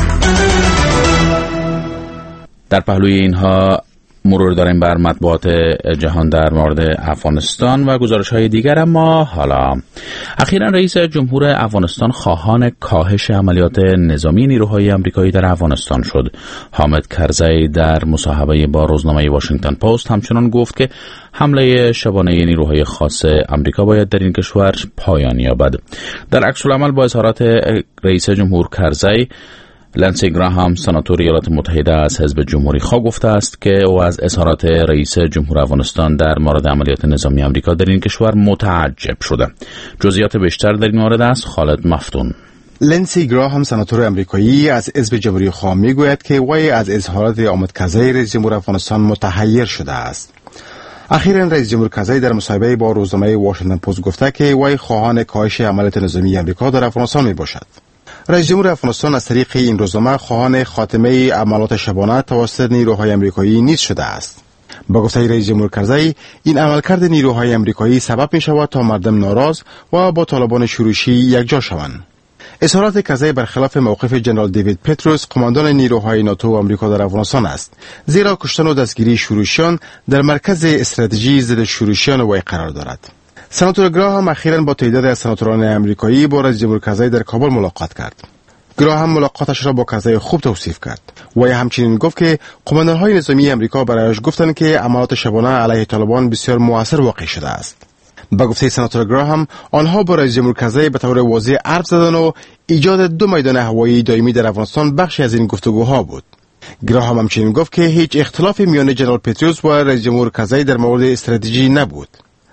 P: در پهلوی اینها مرور داریم بر مطبوعات جهان در مورد افغانستان و گزارش‌های دیگر. اما حالا اخیراً رئیس جمهور افغانستان خواهان کاهش عملیات نظامی نیروهای آمریکایی در افغانستان شد. حامد کرزی در مصاحبه با روزنامه واشنگتن پست همچنان گفت که حمله شبانه نیروهای خاص آمریکا باید در این کشور پایان یابد. در عکس العمل با اظهارات رئیس جمهور کرزی، لنسی گراهام سناتور ایالات متحده از حزب جمهوری خواه گفته است که او از اظهارات رئیس جمهور افغانستان در مورد عملیات نظامی آمریکا در این کشور متعجب شده. جزئیات بیشتر در این مورد است خالد مفتون.
N: لنسی گراهام سناتور آمریکایی از حزب جمهوری خواه میگوید که وی از اظهارات حامد کرزی رئیس جمهور افغانستان متحیر شده است. اخیراً رئیس جمهور کرزی در مصاحبه با روزنامه واشنگتن پست گفته که وی خواهان کاهش عملیات نظامی آمریکا در افغانستان میباشد. رئیس جمهور افغانستان از طریق این روزنامه خواهان خاتمه عملیات شبانه توسط نیروهای آمریکایی نیز شده است. با گفته رئیس جمهور کرزی، این عملکرد نیروهای آمریکایی سبب می شود تا مردم ناراض و با طالبان شورشی یکجا شوند. اظهارات کرزی برخلاف موقف جنرال دیوید پتروس، قماندان نیروهای ناتو و آمریکا در افغانستان است، زیرا کشتن و دستگیری شورشیان در مرکز استراتژی ضد شورشیان وی قرار دارد. سناتور گراهام اخیراً با تعدادی از سناتوران آمریکایی با رئیس جمهور کرزی در کابل ملاقات کرد. گراهام ملاقاتش را با کرزی خوب توصیف کرد. وی همچنین گفت که قماندان‌های نظامی آمریکا برایش گفتند که عملیات شبانه علیه طالبان بسیار مؤثر واقع شده است. با گفته سناتور گراهام، آنها با رئیس جمهور کرزی به طور واضح حرف زدند و ایجاد دو میدان هوایی دائمی در افغانستان بخشی از این گفتگوها بود. گراهام همچنین گفت که هیچ اختلافی میان جنرال پتروس و رئیس جمهور کرزی در مورد استراتژی نبود.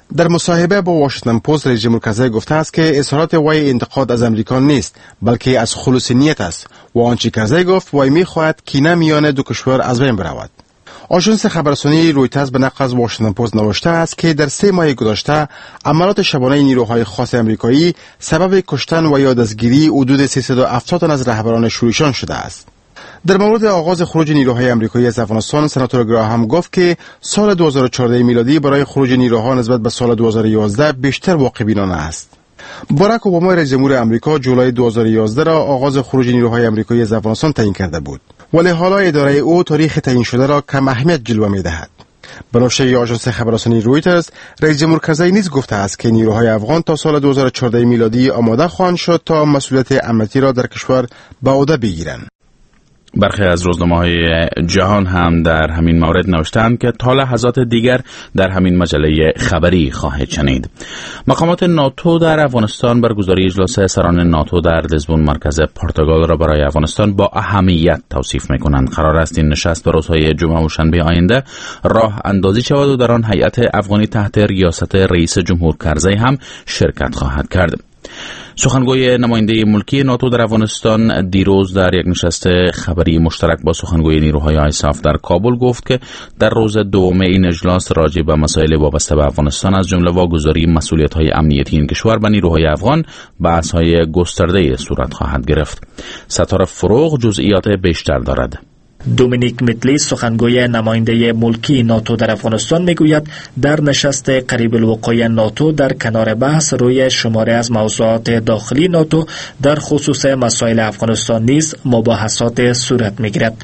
N: در مصاحبه با واشنگتن پست رئیس جمهور کازای گفته است که اظهارات وی انتقاد از امریکا نیست بلکه از خلوص نیت است و آنچه کازای گفت وی می‌خواهد کینه میان دو کشور از بین برود. آژانس خبررسانی رویترز به نقل از واشنگتن پست نوشته است که در سه ماه گذشته عملات شبانه نیروهای خاص آمریکایی سبب کشتن و یا دستگیری حدود سیصد و هفتاد تن از رهبران شورشیان شده است. در مورد آغاز خروج نیروهای آمریکایی از افغانستان سناتور گراهام گفت که سال دو هزار و چهارده میلادی برای خروج نیروها نسبت به سال دو هزار و یازده بیشتر واقع بینانه است. باراک اوباما رئیس جمهور آمریکا جولای دو هزار و یازده را آغاز خروج نیروهای آمریکایی از افغانستان تعیین کرده بود، ولی حالا اداره او تاریخ تعیین شده را کم اهمیت جلوه می‌دهد. به نوشته آژانس خبررسانی رویترز، رئیس جمهور کازای نیز گفته است که نیروهای افغان تا سال دو هزار و چهارده میلادی آماده خواهند شد تا مسئولیت امنیتی را در کشور به عهده بگیرند.
P: برخی از روزنامه‌های جهان هم در همین مورد نوشتند که تا لحظات دیگر در همین مجله خبری خواهد شنید. مقامات ناتو در افغانستان برگزاری اجلاس سران ناتو در لیزبون مرکز پرتغال را برای افغانستان با اهمیت توصیف می‌کنند. قرار است این نشست به روزهای جمعه و شنبه آینده راه اندازی شود و در آن هیئت افغانی تحت ریاست رئیس جمهور کرزی هم شرکت خواهد کرد. سخنگوی نماینده ملکی ناتو در افغانستان دیروز در یک نشست خبری مشترک با سخنگوی نیروهای آیساف در کابل گفت که در روز دوم این اجلاس راجع به مسائل وابسته به افغانستان از جمله واگذاری مسئولیت‌های امنیتی این کشور به نیروهای افغان بحث‌های گسترده صورت خواهد گرفت. ستاره فروغ جزئیات بیشتر دارد.
Q: دومینیک میتلی سخنگوی نماینده ملکی ناتو در افغانستان میگوید در نشست قریب الوقوع ناتو در کنار بحث روی شماره از موضوعات داخلی ناتو در خصوص مسائل افغانستان نیز مباحثات صورت میگیرد.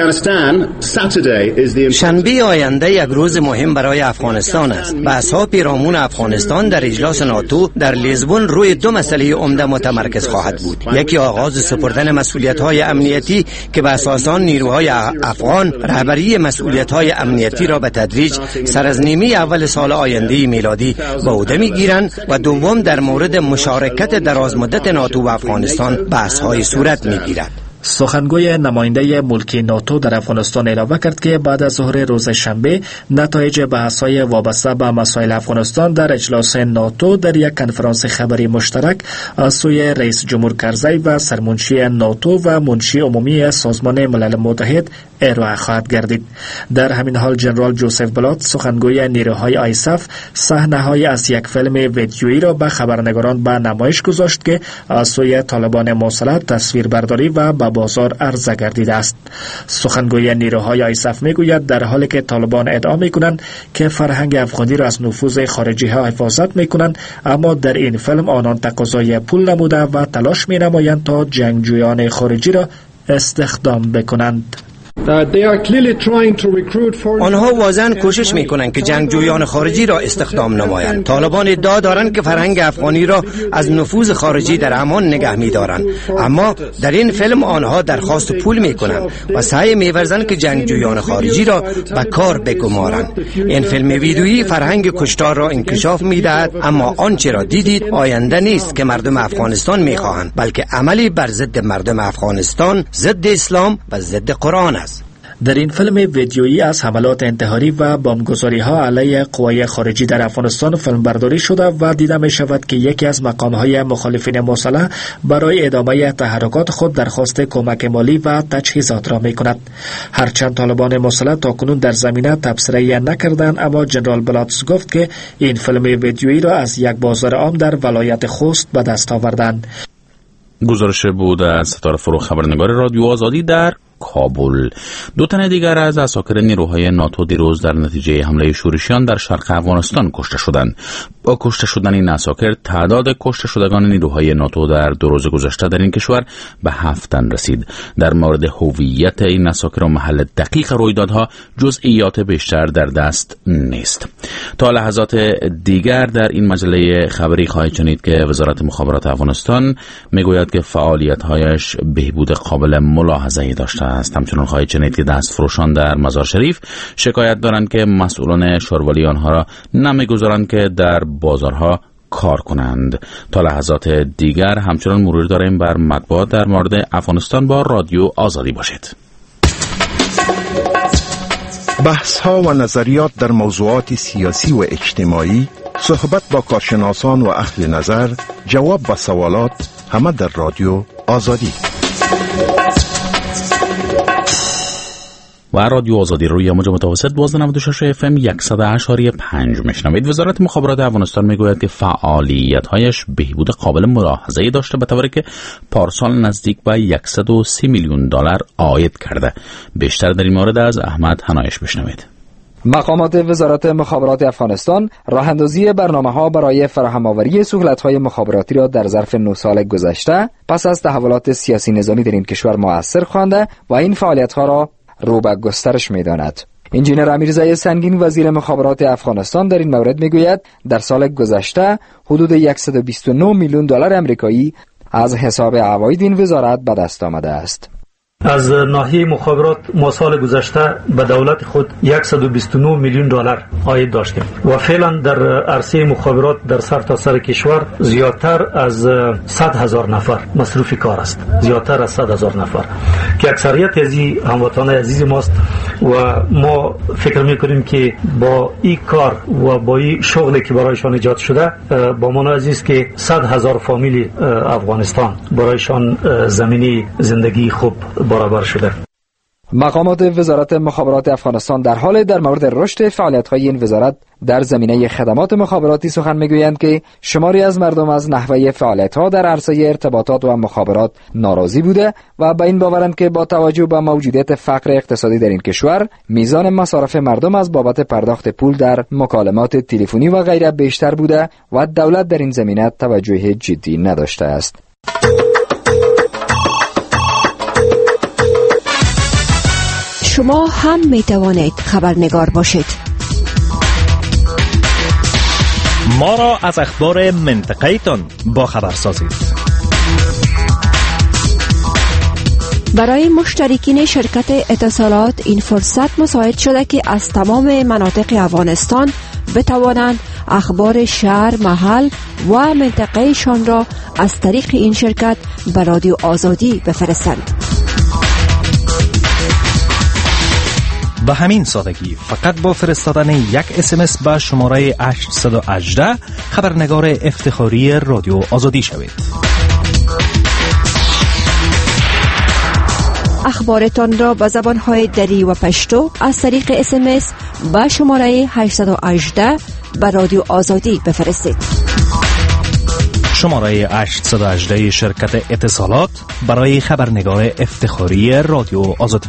R: شنبه آینده یک روز مهم برای افغانستان است. بحث‌ها پیرامون افغانستان در اجلاس ناتو در لیزبون روی دو مسئله عمده متمرکز خواهد بود. یکی آغاز سپردن مسئولیت‌های امنیتی که به اساس آن نیروهای افغان رهبری مسئولیت‌های امنیتی را به تدریج سر از نیمه اول سال آینده میلادی به عهده می‌گیرند و دوم در مورد مشارکت درازمدت ناتو و افغانستان بحث‌های صورت می‌گیرد.
Q: سخنگوی نماینده ملکی ناتو در افغانستان اعلام کرد که بعد از ظهر روز شنبه نتایج بحث‌های وابسته به مسائل افغانستان در اجلاس ناتو در یک کنفرانس خبری مشترک از سوی رئیس جمهور کرزی و سرمنشی ناتو و منشی عمومی سازمان ملل متحد ارائه خواهد گردید. در همین حال جنرال جوزف بلات سخنگوی نیروهای آیساف صحنه‌های از یک فیلم ویدیویی را به خبرنگاران به نمایش گذاشت که از سوی طالبان مسلح تصویربرداری و به بازار عرضه گردیده است. سخنگوی نیروهای آیساف میگوید در حالی که طالبان ادعا میکنند که فرهنگ افغانی را از نفوذ خارجی ها حفاظت میکنند، اما در این فیلم آنان تقاضای پول نموده و تلاش مینمایند تا جنگجویان خارجی را استخدام بکنند.
R: آنها واضحاً کوشش میکنند که جنگجویان خارجی را استخدام نمایند. طالبان ادعا دارند که فرهنگ افغانی را از نفوذ خارجی در امان نگه می‌دارند، اما در این فیلم آنها درخواست پول میکنند و سعی می‌ورزند که جنگجویان خارجی را به کار بگمارند. این فیلم ویدیویی فرهنگ کشتار را انکشاف می‌دهد، اما آنچه را دیدید آینده نیست که مردم افغانستان می‌خواهند، بلکه عملی بر ضد مردم افغانستان، ضد اسلام و ضد قرآن است.
Q: در این فیلم ویدیویی از حملات انتحاری و بمبگذاری ها علیه قوای خارجی در افغانستان فیلم برداری شده و دیده می شود که یکی از مقام های مخالفین مسلح برای ادامه تحرکات خود درخواست کمک مالی و تجهیزات را می کند. هرچند طالبان مسلح تاکنون در زمینه تبصره نکردند، اما جنرال بلاتس گفت که این فیلم ویدیویی را از یک بازار عام در ولایت خوست به دست آوردند.
P: گزارش بود از ستاره فروغ، خبرنگار رادیو آزادی در کابل. دو تن دیگر از عساکر نیروهای ناتو دیروز در نتیجه حمله شورشیان در شرق افغانستان کشته شدند. با کشته شدن این عساکر تعداد کشته شدگان نیروهای ناتو در دو روز گذشته در این کشور به هفت تن رسید. در مورد هویت این عساکر و محل دقیق رویدادها جزئیات بیشتر در دست نیست. تا لحظات دیگر در این مجله خبری خواهید شنید که وزارت مخابرات افغانستان میگوید که فعالیت‌هایش بهبود قابل ملاحظه‌ای داشته است. همچنین خواهید شنید که دستفروشان در مزار شریف شکایت دارند که مسئولان شاروالی آنها را نمیگذارند که در بازارها کار کنند. تا لحظات دیگر همچنان مرور داریم بر مطبوعات در مورد افغانستان. با رادیو آزادی باشید.
O: بحث ها و نظریات در موضوعات سیاسی و اجتماعی، صحبت با کارشناسان و اهل نظر، جواب به سوالات، همه در رادیو آزادی.
P: و رادیو آزادی روی موج متوسط دوازده و نود و شش اف ام صد و هشت و پنج میشنوید. وزارت مخابرات افغانستان میگوید که فعالیت‌هایش بهبود قابل ملاحظه‌ای داشته به طوری که پارسال نزدیک به صد و سی میلیون دلار عاید کرده. بیشتر در این مورد از احمد حنایش بشنوید.
S: مقامات وزارت مخابرات افغانستان راهاندازی برنامه‌ها برای فراهم‌آوری سهولت‌های مخابراتی را در ظرف نه سال گذشته پس از تحولات سیاسی نظامی در این کشور مؤثر خوانده و این فعالیت‌ها را رو به گسترش می‌داند. انجینر امیرزای سنگین وزیر مخابرات افغانستان در این مورد میگوید در سال گذشته حدود صد و بیست و نه میلیون دلار آمریکایی از حساب عواید این وزارت به دست آمده است.
T: از ناحیه مخابرات ما سال گذشته به دولت خود صد و بیست و نه میلیون دلار عاید داشتیم و فعلا در عرصه مخابرات در سرتاسر کشور زیادتر از صد هزار نفر مصروف کار است، زیادتر از صد هزار نفر که اکثریت از این هموطنان عزیز ماست و ما فکر میکنیم که با این کار و با این شغلی که برایشان ایجاد شده با ما عزیز که صد هزار فامیل افغانستان برایشان زمینی زندگی خوب برابر شده.
S: مقامات وزارت مخابرات افغانستان در حال در مورد رشد فعالیت‌های این وزارت در زمینه خدمات مخابراتی سخن میگویند که شماری از مردم از نحوه فعالیت‌ها در عرصه ارتباطات و مخابرات ناراضی بوده و به این باورند که با توجه به موجودیت فقر اقتصادی در این کشور میزان مصارف مردم از بابت پرداخت پول در مکالمات تلفنی و غیره بیشتر بوده و دولت در این زمینه توجه جدی نداشته است.
U: شما هم می توانید خبرنگار باشید.
V: ما را از اخبار منطقه تان با خبر سازید.
U: برای مشترکین شرکت اتصالات این فرصت مساعد شده که از تمام مناطق افغانستان بتوانند اخبار شهر، محل و منطقهشان را از طریق این شرکت به رادیو آزادی بفرستند.
V: به همین سادگی فقط با فرستادن یک اسمس به شماره هشت یک هشت خبرنگار افتخاری رادیو آزادی شوید.
U: اخبارتان را به زبانهای دری و پشتو از طریق اسمس به شماره هشت یک هشت به رادیو آزادی بفرستید.
V: شماره هشت یک هشت شرکت اتصالات برای خبرنگار افتخاری رادیو آزادی.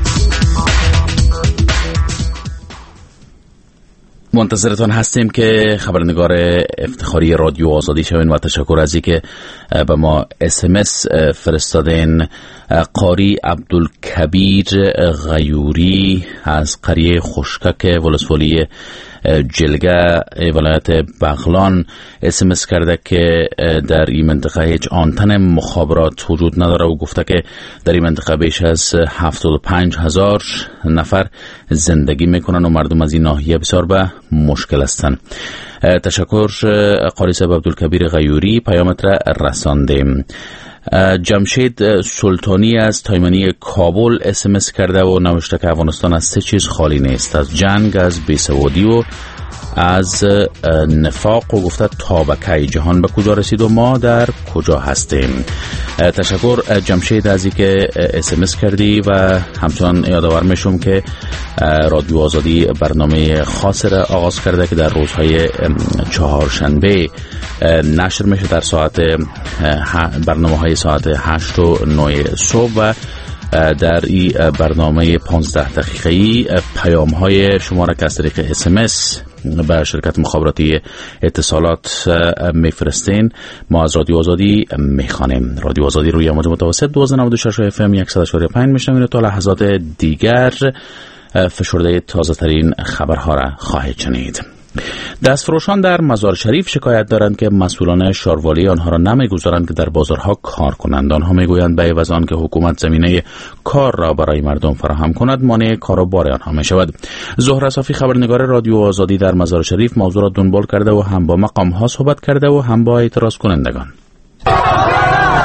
P: منتظرتان هستیم که خبرنگار افتخاری رادیو آزادی شوین و تشکر از اینکه به ما اسمس فرستادین. قاری عبدالکبیر غیوری از قریه خشکک ولسوالی جلگه ولایت بغلان اسمس کرده که در این منطقه هیچ آنتن مخابرات وجود نداره و گفته که در این منطقه بیش از هفتاد و پنج هزار نفر زندگی میکنن و مردم از این ناحیه بسیار به مشکل هستند. تشکر قاری صاحب عبدالکبیر غیوری، پیامت را رساندیم. جمشید سلطانی از تایمنی کابل اسمس کرده و نوشته که افغانستان از سه چیز خالی نیست: از جنگ، از بیسوادی و از نفاق، و گفته تا به کی جهان به کجا رسید و ما در کجا هستیم. تشکر جمشید از اینکه اسمس کردی و همچنان یادآور میشم که رادیو آزادی برنامه خاص را آغاز کرده که در روزهای چهارشنبه نشر میشه در ساعت برنامه های ساعت هشت و نه صبح و در این برنامه پانزده دقیقه‌ای پیام های شما را که از طریق اسمس به شرکت مخابراتی اتصالات میفرستین ما از رادیو آزادی میخوانیم. رادیو آزادی روی موج متوسط دوازده و نود و شش اف ام صد و پنج میشنوید. تا لحظات دیگر فشرده تازه ترین خبرها را خواهید شنید. دستفروشان در مزار شریف شکایت دارند که مسئولان شاروالی آنها را نمیگذارند که در بازارها کار کنند. آنها میگویند به عوض آن که حکومت زمینه کار را برای مردم فراهم کند مانع کار و بار آنها می شود. زهره صافی خبرنگار رادیو آزادی در مزار شریف موضوع را دنبال کرده و هم با مقام ها صحبت کرده و هم با اعتراض کنندگان.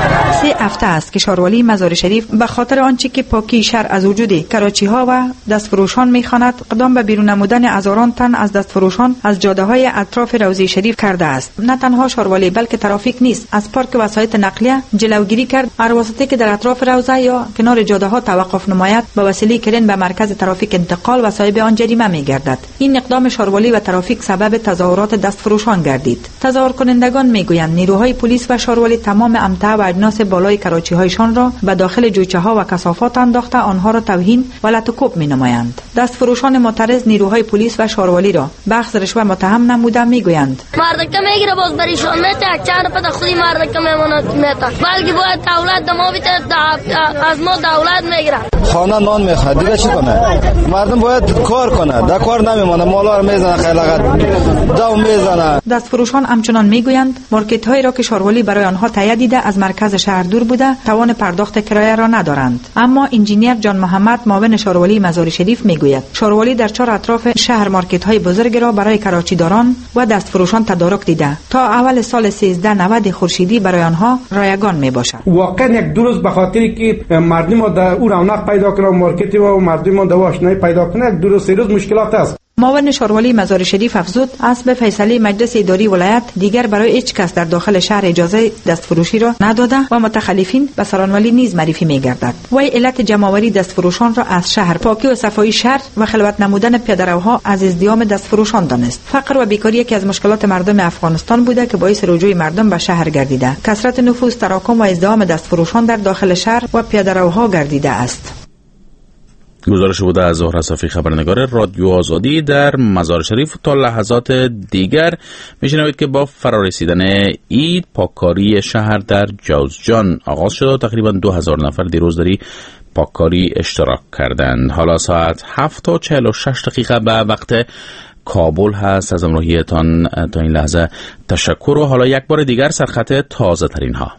A: سه هفته است که شاروالی مزار شریف به خاطر آنچه که پاکی شهر از وجود کراچی ها و دستفروشان میخواند اقدام به بیرون نمودن هزاران تن از دستفروشان از جاده های اطراف روضه شریف کرده است. نه تنها شاروالی بلکه ترافیک نیز از پارک وسایط نقلیه جلوگیری کرد. هر واسطه که در اطراف روضه یا کنار جاده ها توقف نماید به وسیله کرن به مرکز ترافیک انتقال و صاحب آن جریمه میگردد. این اقدام شاروالی و ترافیک سبب تظاهرات دستفروشان گردید. تظاهر کنندگان میگویند نیروهای پلیس و شاروالی تمام امتعه و اجناس بالای کراچی هایشان را به داخل جویچه ها و کثافات انداخته آنها را توهین و لطوکوب می نمایند. دستفروشان معترض نیروهای پلیس و شاروالی را به اخذ رشوه متهم نموده میگویند
F: مردکه میگیره باز بریشان میته چند پد خودی مردکه میمونه میته بلکه باید دولت دما بیته از ما دولت میگیره.
W: خانه نان میخواد دیگه چی کنه؟ مردم باید کار کنه. در کار نمیمونه مالا رو میزنه خیلی دو میزنه.
A: دستفروشان همچنان میگویند مارکت هایی را که شاروالی برای آنها تهیه دیده از مرکز شهر دور بوده توان پرداخت کرایه را ندارند. اما انجینیر جان محمد معاون شاروالی مزار شریف میگوید شاروالی در چهار اطراف شهر مارکت های بزرگ را برای کراچی داران و دستفروشان تدارک دیده تا اول سال سیزده نود خورشیدی برای آنها رایگان می باشد.
X: واقعا یک دو روز به خاطری که مردم در او رونق پیدا کنه مارکت و مردم در آشنایی پیدا کنه یک دو روز سه روز مشکلات است.
A: معاون شاروالی مزار شریف افزود حسب فیصله مجلس اداری ولایت دیگر برای هیچ کس در داخل شهر اجازه دستفروشی را نداده و متخلفین به سرانولی نیز معرفی می‌گردد. وی علت جمع‌آوری دستفروشان را از شهر پاکی و صفایی شهر و خلوت نمودن پیاده‌روها از ازدحام دستفروشان دانست. فقر و بیکاری یکی از مشکلات مردم افغانستان بوده که باعث رجوع مردم به شهر گردیده. کثرت نفوذ، تراکم و ازدحام دستفروشان در داخل شهر و پیاده‌روها گردیده است.
P: گزارش بوده از زهره صافی خبرنگار رادیو آزادی در مزار شریف. تا لحظات دیگر میشنوید که با فرارسیدن عید پاککاری شهر در جوزجان آغاز شده و تقریبا دو هزار نفر دیروز در پاککاری اشتراک کردند. حالا ساعت هفت و چهل و شش دقیقه به وقت کابل هست. از همراهیتان تا این لحظه تشکر و حالا یک بار دیگر سرخط تازه ترین ها.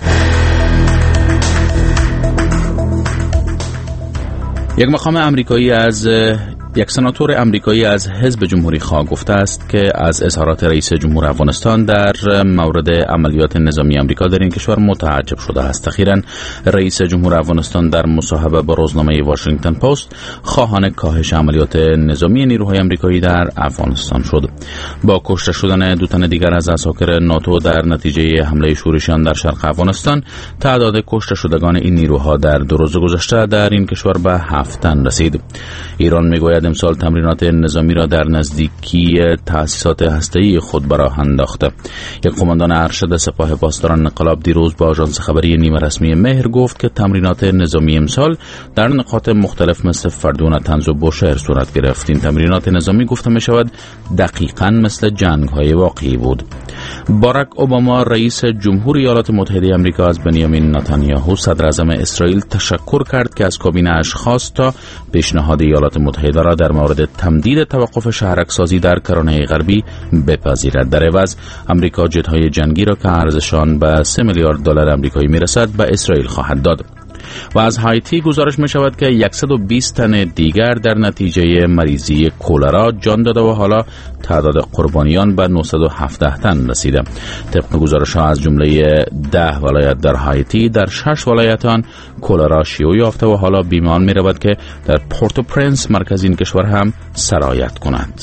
P: یک مقام امریکایی از یک سناتور امریکایی از حزب جمهوری خواه گفته است که از اظهارات رئیس جمهور افغانستان در مورد عملیات نظامی امریکا در این کشور متعجب شده است. اخیراً رئیس جمهور افغانستان در مصاحبه با روزنامه واشنگتن پست خواهان کاهش عملیات نظامی نیروهای امریکایی در افغانستان شد. با کشته شدن دو تن دیگر از عساکر ناتو در نتیجه حمله شورشیان در شرق افغانستان، تعداد کشته شدگان این نیروها در دو روز گذشته در این کشور به هفت تن رسید. ایران میگوید امسال تمرینات نظامی را در نزدیکی تأسیسات هسته‌ای خود به راه انداخته. یک قماندان ارشد سپاه پاسداران انقلاب دیروز با آژانس خبری نیمه رسمی مهر گفت که تمرینات نظامی امسال در نقاط مختلف مثل فردون، طنز و بوشهر صورت گرفت. این تمرینات نظامی گفته می شود دقیقاً مثل جنگ‌های واقعی بود. باراک اوباما رئیس جمهور ایالات متحده آمریکا از بنیامین نتانیاهو صدر اعظم اسرائیل تشکر کرد که از کابینه اش خواست تا پیشنهاد ایالات متحده را در مورد تمدید توقف شهرک‌سازی در کرانه غربی بپذیرد. در عوض آمریکا جت‌های جنگی را که ارزششان به سه میلیارد دلار آمریکایی میرسد به اسرائیل خواهد داد. و از هایتی گزارش می شود که صد و بیست تن دیگر در نتیجه مریضی کولرا جان داده و حالا تعداد قربانیان به نهصد و هفده تن رسیده. طبق گزارش ها از جمله ده ولایت در هایتی، در شش ولایت آن کولرا شیوع یافته و حالا بیمان می رود که در پورتو پرنس مرکز این کشور هم سرایت کند.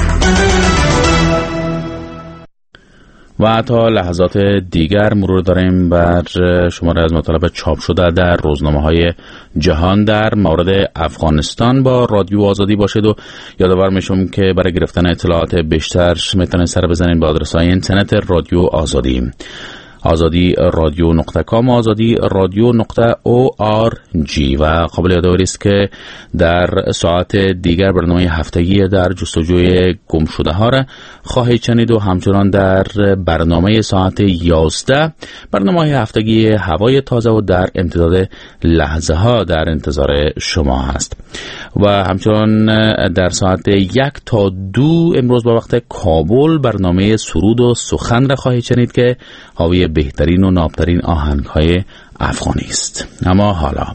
P: و تا لحظات دیگر مرور داریم بر شماره از مطالب چاپ شده در روزنامه‌های جهان در مورد افغانستان. با رادیو آزادی باشید و یادآور میشم که برای گرفتن اطلاعات بیشتر میتونید سر بزنید به آدرس‌های اینترنت رادیو آزادی، آزادی رادیو نقطه کام، آزادی رادیو نقطه او آر جی. و قابل یادآوری است که در ساعت دیگر برنامه هفتگی در جستجوی گم شده ها را خواهید شنید و همچنان در برنامه ساعت یازده برنامه هفتگی هوای تازه و در امتداد لحظه ها در انتظار شما هست. و همچنان در ساعت یک تا دو امروز با وقت کابل برنامه سرود و سخن را خواهید شنید که حاوی بهترین و نابترین آهنگ‌های افغانی است. اما حالا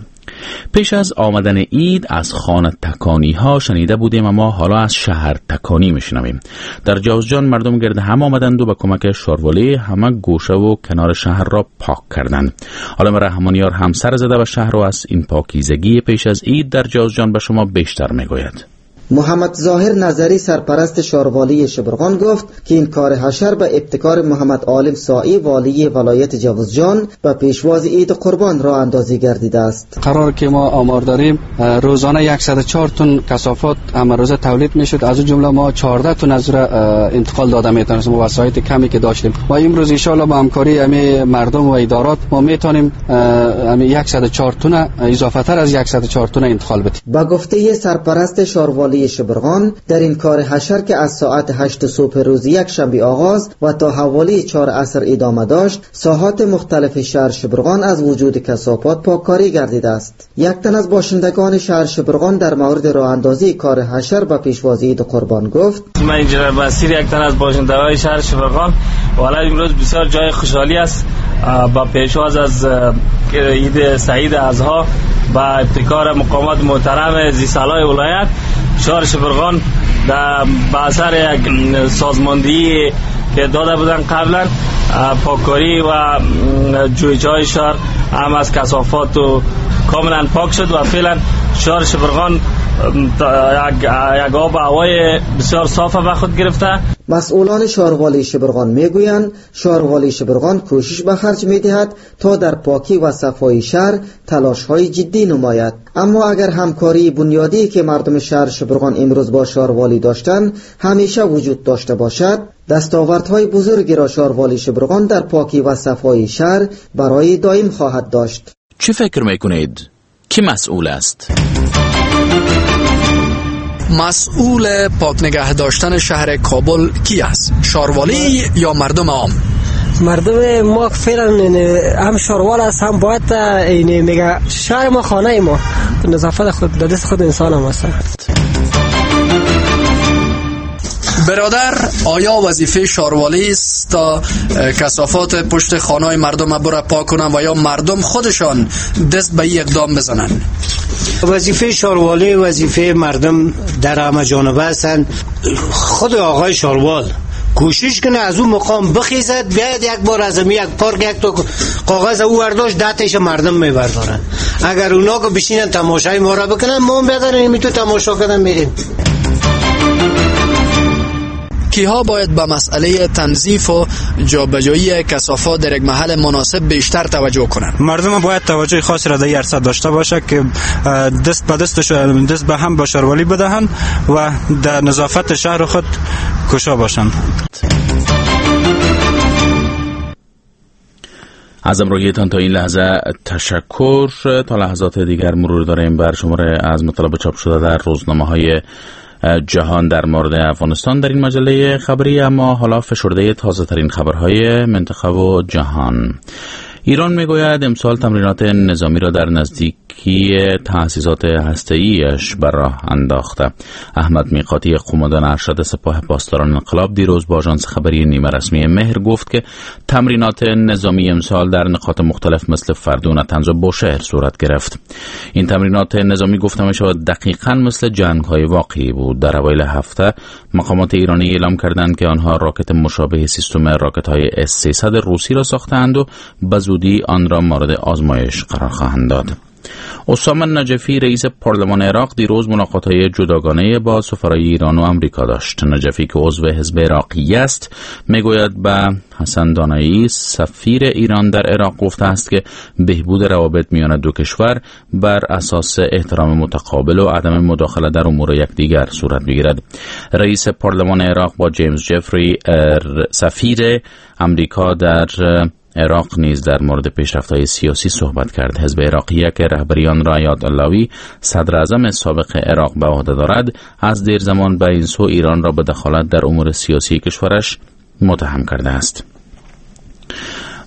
P: پیش از آمدن عید از خانه تکانی ها شنیده بودیم، اما حالا از شهر تکانی میشنویم. در جوزجان مردم گرد هم آمدند و با کمک شاروالی همه گوشه و کنار شهر را پاک کردند. عالم رحمانیار هم سر زده و شهر را از این پاکیزگی پیش از عید در جوزجان به شما بیشتر میگوید.
G: محمد ظاهر نظری سرپرست شاروالی شبرغان گفت که این کار حشر به ابتکار محمد عالم سائی والی ولایت جوزجان به پیشواز عید قربان را اندازی گردیده است.
H: قرار که ما آمار داریم روزانه صد و چهار تن کثافات امروزه تولید میشد، از اون جمله ما چهارده تن از را انتقال داده میتونیم با وسایل کمی که داشتیم و امروز ان شاء الله با همکاری همه مردم و ادارات ما میتونیم همه صد و چهار تن اضافه تر از صد و چهار تن انتقال بدیم.
G: با گفته سرپرست شاروالی شبرغان در این کار حشر که از ساعت هشت صبح روز یک شنبه آغاز و تا حوالی چهار عصر ادامه داشت، ساحات مختلف شهر شبرغان از وجود کثافات پاککاری گردیده است. یک تن از باشندگان شهر شبرغان در مورد راه اندازی کار حشر به پیشواز عید قربان گفت:
I: من انجینر بصیر یک تن از باشندگان شهر شبرغان، والا امروز بسیار جای خوشحالی است با پیشواز از عید سعید اضحی با ابتکار مقامات محترم زیسالای ولایت شهر شبرغان در اثر یک سازماندهی که داده بودن قبلا پاککاری و جویچه‌های شهر هم از کثافات و کاملا پاک شد و فعلا شهر شبرغان یک آب هوای بسیار صاف به خود گرفته.
G: مسئولان شهروالی شبرغان میگویند شهروالی شبرغان کوشش به خرج میدهد تا در پاکی و صفای شهر تلاش‌های جدی نماید، اما اگر همکاری بنیادی که مردم شهر شبرغان امروز با شهروالی داشتند همیشه وجود داشته باشد، دستاوردهای بزرگی را شهروالی شبرغان در پاکی و صفای شهر برای دائم خواهد داشت.
P: چی فکر میکنید؟ کی مسئول است؟
K: مسئول پاک نگه داشتن شهر کابل کی است؟ شهروالی یا مردم عام؟
Y: مردم ما فعلا هم شهروال است هم باید این میگه شهر ما خانه ما نظافت خود دست خود انسان هم است.
K: برادر، آیا وظیفه شهروالی است تا کثافات پشت خانه‌های مردم برا پاک کنن و یا مردم خودشان دست به این اقدام بزنن؟
Z: وظیفه شهروالی وظیفه مردم در همه جانبه هستند. خود آقای شهروال کوشش کنه از اون مقام بخیزد، بیاید یک بار از یک پارک یک تا کاغذ او برداشت دهتش مردم میبردارن. اگر اونا که بشینن تماشای ما را بکنن ما هم بیادرن می تو تماشا کردن میریم.
K: کیها باید به مسئله تنظیف و جابجایی کثافات در یک محل مناسب بیشتر توجه کنند؟
H: مردم باید توجه خاصی را در این عرصه داشته باشه که دست به دست دست به هم با شهروالی بدهند و در نظافت شهر خود کوشا باشند.
P: از امرویتان تا این لحظه تشکر. تا لحظات دیگر مرور داریم بر شماره از مطالب چاپ شده در روزنامه های جهان در مورد افغانستان در این مجله خبری، اما حالا فشرده تازه ترین خبرهای منطقه و جهان. ایران میگوید امسال تمرینات نظامی را در نزدیکی تأسیسات هسته‌ای‌اش بر راه انداخته. احمد میقاتی قماندان ارشد سپاه پاسداران انقلاب دیروز با آژانس خبری نیمه رسمی مهر گفت که تمرینات نظامی امسال در نقاط مختلف مثل فردون، طنز و بوشهر صورت گرفت. این تمرینات نظامی گفته میشود دقیقاً مثل جنگ‌های واقعی بود. در اوایل هفته مقامات ایرانی اعلام کردند که آنها راکت مشابه سیستم راکت‌های اس سیصد روسی را ساختند و به زودی آن را مورد آزمایش قرار خواهند داد. اسامه نجفی رئیس پارلمان عراق دیروز ملاقات‌های جداگانه با سفرای ایران و آمریکا داشت. نجفی که عضو حزب عراقی است میگوید به حسن دانایی سفیر ایران در عراق گفته است که بهبود روابط میان دو کشور بر اساس احترام متقابل و عدم مداخله در امور یکدیگر صورت میگیرد. رئیس پارلمان عراق با جیمز جفری سفیر آمریکا در عراق نیز در مورد پیشرفت‌های سیاسی صحبت کرد. حزب عراقیه که رهبری آن را ایاد اللهی صدر اعظم سابق عراق به عهده دارد، از دیر زمان به این سو ایران را به دخالت در امور سیاسی کشورش متهم کرده است.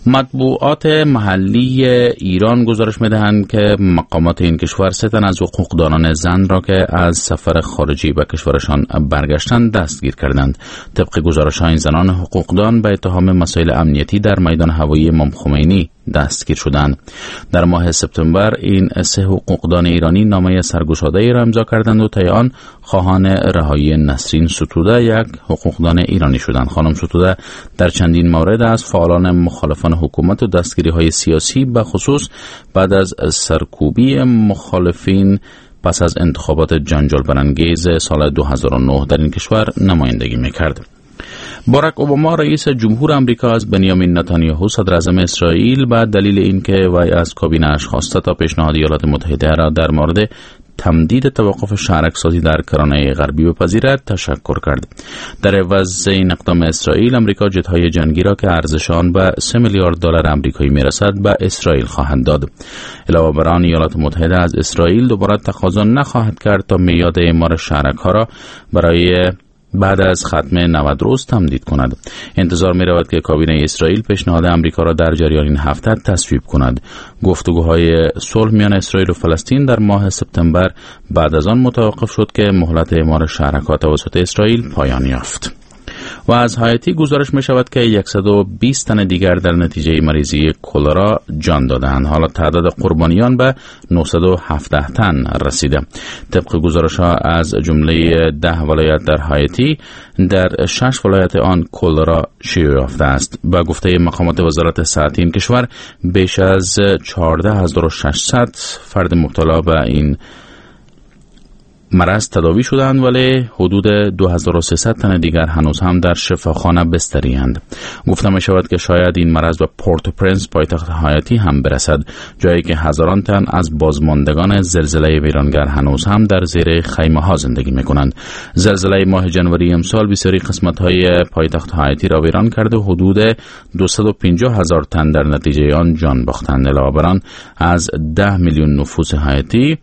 P: مطبوعات محلی ایران گزارش می‌دهند که مقامات این کشور سه تن از حقوقدانان زن را که از سفر خارجی به کشورشان برگشتند دستگیر کردند. طبق گزارش‌های این زنان حقوقدان به اتهام مسائل امنیتی در میدان هوایی امام خمینی دستگیر شدند. در ماه سپتامبر این سه حقوقدان ایرانی نامه سرگشاده‌ای را امضا کردند و طی آن خواهان رهایی نسرین ستوده یک حقوقدان ایرانی شدند. خانم ستوده در چندین مورد از فعالان مخالفان حکومت و دستگیری‌های سیاسی به خصوص بعد از سرکوبی مخالفین پس از انتخابات جنجال برانگیز سال دو هزار و نه در این کشور نمایندگی می‌کرد. باراک اوباما رئیس جمهور آمریکا از بنیامین نتانیاهو صدر اعظم اسرائیل به دلیل اینکه وی از کابینه‌اش خواسته تا پیشنهاد ایالات متحده را در مورد تمدید توقف شهرک‌سازی در کرانه غربی بپذیرد تشکر کرد. در عوض این اقدام اسرائیل، آمریکا جت‌های جنگی را که ارزش آن به سه میلیارد دلار آمریکایی میرسد به اسرائیل خواهند داد. علاوه بر آن، ایالات متحده از اسرائیل دوباره تقاضا نخواهد کرد تا میعاد اعمار شهرک‌ها را برای بعد از ختم نود روز تمدید کند. انتظار می رود که کابینه اسرائیل پیشنهاد آمریکا را در جریان این هفته تصویب کند. گفتگوهای صلح میان اسرائیل و فلسطین در ماه سپتامبر بعد از آن متوقف شد که مهلت اعمار شهرک‌ها توسط اسرائیل پایان یافت. و از هایتی گزارش می شود که صد و بیست تن دیگر در نتیجه مریضی کلرا جان دادند. حالا تعداد قربانیان به نهصد و هفده تن رسیده. طبق گزارش ها از جمله ده ولایت در هایتی، در شش ولایت آن کلرا شیوع یافته است. با گفته مقامات وزارت صحت این کشور، بیش از چهارده هزار و ششصد فرد مبتلا به این مرض تداوی شدند، ولی حدود دو هزار و سیصد تن دیگر هنوز هم در شفاخانه بستری اند. گفته می شود که شاید این مرض به پورت او پرنس پایتخت هایتی هم برسد، جایی که هزاران تن از بازماندگان زلزله ویرانگر هنوز هم در زیر خیمه ها زندگی می کنند. زلزله ماه جنوری امسال بسیاری قسمت های پایتخت هایتی را ویران کرده و حدود دویست و پنجاه هزار تن در نتیجه آن جان باختند. علاوه بر آن، از ده میلیون نفوس هایتی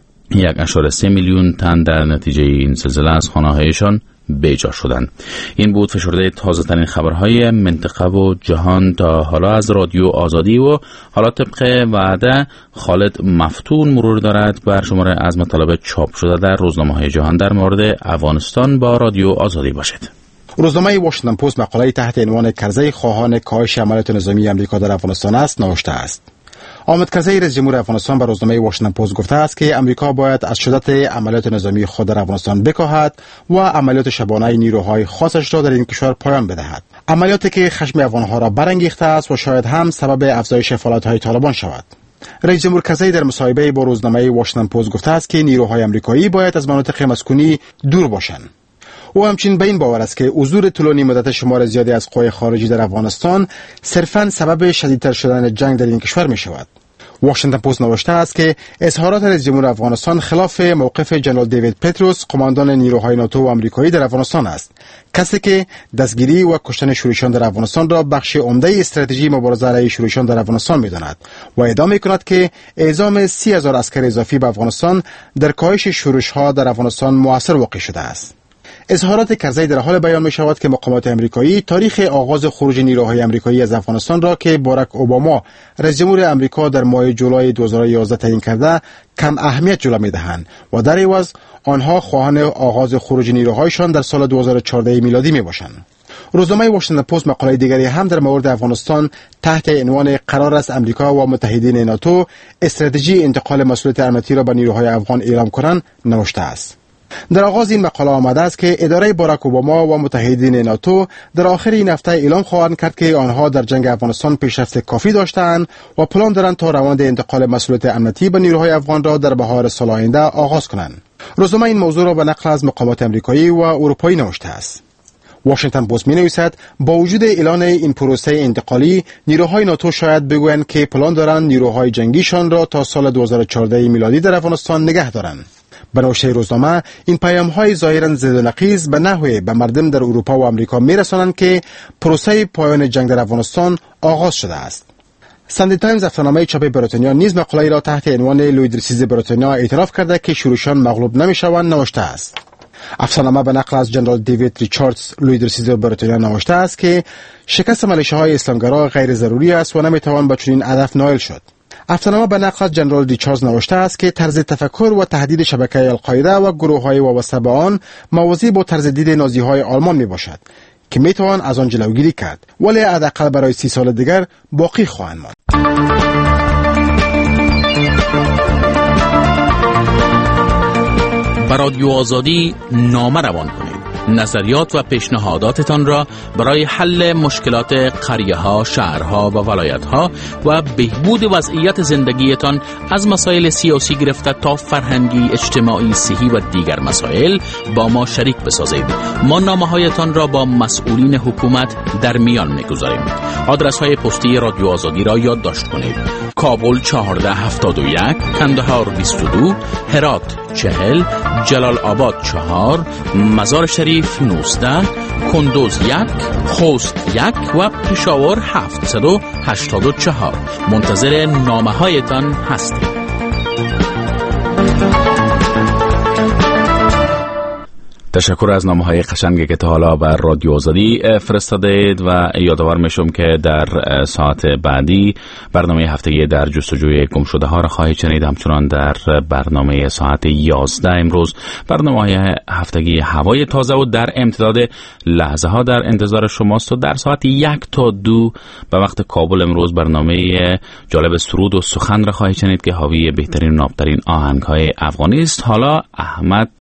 P: یک اشاره سه میلیون تن در نتیجه این زلزله از خانه‌هایشان بیجا شدند. این بود فشرده تازه ترین خبرهای منطقه و جهان تا حالا از رادیو آزادی. و حالا طبق وعده خالد مفتون مرور دارد بر شماره از مطالب چاپ شده در روزنامه‌های جهان در مورد افغانستان. با رادیو آزادی باشید.
N: روزنامه واشنگتن پست مقاله تحت عنوان کرزی خواهان کاهش عملیات نظامی آمریکا در افغانستان است نوشته است. حامد کرزی رئیس جمهور افغانستان به روزنامه واشنگتن پست گفته است که آمریکا باید از شدت عملیات نظامی خود در افغانستان بکاهد و عملیات شبانه نیروهای خاصش را در این کشور پایان بدهد. عملیاتی که خشم افغانها را برانگیخته است و شاید هم سبب افزایش فعالیت‌های طالبان شود. رئیس جمهور کرزی در مصاحبه با روزنامه واشنگتن پست گفته است که نیروهای آمریکایی باید از مناطق مسکونی دور باشند. او همچنین به این باور است که حضور طولانی مدت شمار زیادی از قوای خارجی در افغانستان صرفاً سبب شدیدتر شدن جنگ در این کشور می شود. واشنگتن پست نوشته است که اظهارات رئیس جمهور افغانستان خلاف موقف جنرال دیوید پتروس، قماندان نیروهای ناتو و آمریکایی در افغانستان است، کسی که دستگیری و کشتن شورشیان در افغانستان را بخش عمده استراتژی مبارزه علیه شورشیان در افغانستان می‌داند و ادعا می‌کند که اعزام سی هزار عسکر اضافی به افغانستان در کاهش شورش‌ها در افغانستان مؤثر واقع شده است. اظهارات کرزی در حال بیان می شود که مقامات آمریکایی تاریخ آغاز خروج نیروهای آمریکایی از افغانستان را که باراک اوباما رئیس جمهور آمریکا در ماه جولای دو هزار و یازده تعیین کرده کم اهمیت جلوه می دهند و در عوض آنها خواهان آغاز خروج نیروهایشان در سال دو هزار و چهارده میلادی می باشند. روزنامه واشنگتن پست مقاله دیگری هم در مورد افغانستان تحت عنوان قرار است آمریکا و متحدین ناتو استراتژی انتقال مسئولیت امنیتی را به نیروهای افغان اعلام کنند نوشته است. در آغاز این مقاله آمده است که اداره باراک اوباما و متحدین ناتو در آخر این هفته اعلام خواهند کرد که آنها در جنگ افغانستان پیشرفت کافی داشتند و پلان دارند تا روند انتقال مسئولیت امنیتی به نیروهای افغان را در بهار سال آینده آغاز کنند. روزنامه این موضوع را به نقل از مقامات آمریکایی و اروپایی نوشته است. واشنگتن پست می‌نویسد با وجود اعلان این پروسه انتقالی، نیروهای ناتو شاید بگویند که پلان دارند نیروهای جنگیشان را تا سال دو هزار و چهارده میلادی در افغانستان نگه دارند. به نوشته روزنامه، این پیام‌های ظاهراً ضد و نقیض به نحوی به مردم در اروپا و آمریکا می‌رسانند که پروسه پایان جنگ در افغانستان آغاز شده است. ساندی تایمز افسانه‌نامه چاپ بریتانیا نیز مقاله‌ای را تحت عنوان لوی درسیز بریتانیا اعتراف کرده که شورشیان مغلوب نمی‌شوند نوشته است. افسانه‌نامه به نقل از جنرال دیوید ریچاردز لوی درسیزر بریتانیا نوشته است که شکست ملیشه‌های اسلامگرا غیر ضروری است و نمیتوان به چنین هدف نائل شد. افسانه‌نامه به نقل از جنرال ریچاردز نوشته است که طرز تفکر و تهدید شبکه القاعده و گروه‌های وابسته به آن موازی با طرز دید نازی‌های آلمان میباشد که میتوان از آن جلوگیری کرد، ولی حداقل برای سی سال دیگر باقی خواهند ماند.
P: به رادیو آزادی نامه روان کنید. نظریات و پیشنهاداتتان را برای حل مشکلات قریه‌ها، شهرها و ولایت‌ها و بهبود وضعیت زندگیتان از مسائل سیاسی گرفته تا فرهنگی، اجتماعی، صحی و دیگر مسائل با ما شریک بسازید. ما نامه‌هایتان را با مسئولین حکومت در میان می‌گذاریم. آدرس‌های پستی رادیو آزادی را یادداشت کنید: کابل چهارده هفتاد و یک، کندهار بیست و دو، هرات چهل، جلال آباد چهار، مزار شریف نوزده، کندوز یک، خوست یک و پشاور هفتصد و هشتاد و چهار. منتظر نامه هایتان هستیم. تشکر از نامه‌های قشنگی که تا حالا بر رادیو آزادی فرستادید و یادآور میشم که در ساعت بعدی برنامه هفتگی در جستجوی گم شده ها را خواهید شنید. همچنان در برنامه ساعت یازده امروز برنامه هفتگی هوای تازه و در امتداد لحظه ها در انتظار شماست و در ساعت یک تا دو به وقت کابل امروز برنامه جالب سرود و سخن را خواهید شنید که حاوی بهترین و نابترین آهنگ های افغانی است. حالا احمد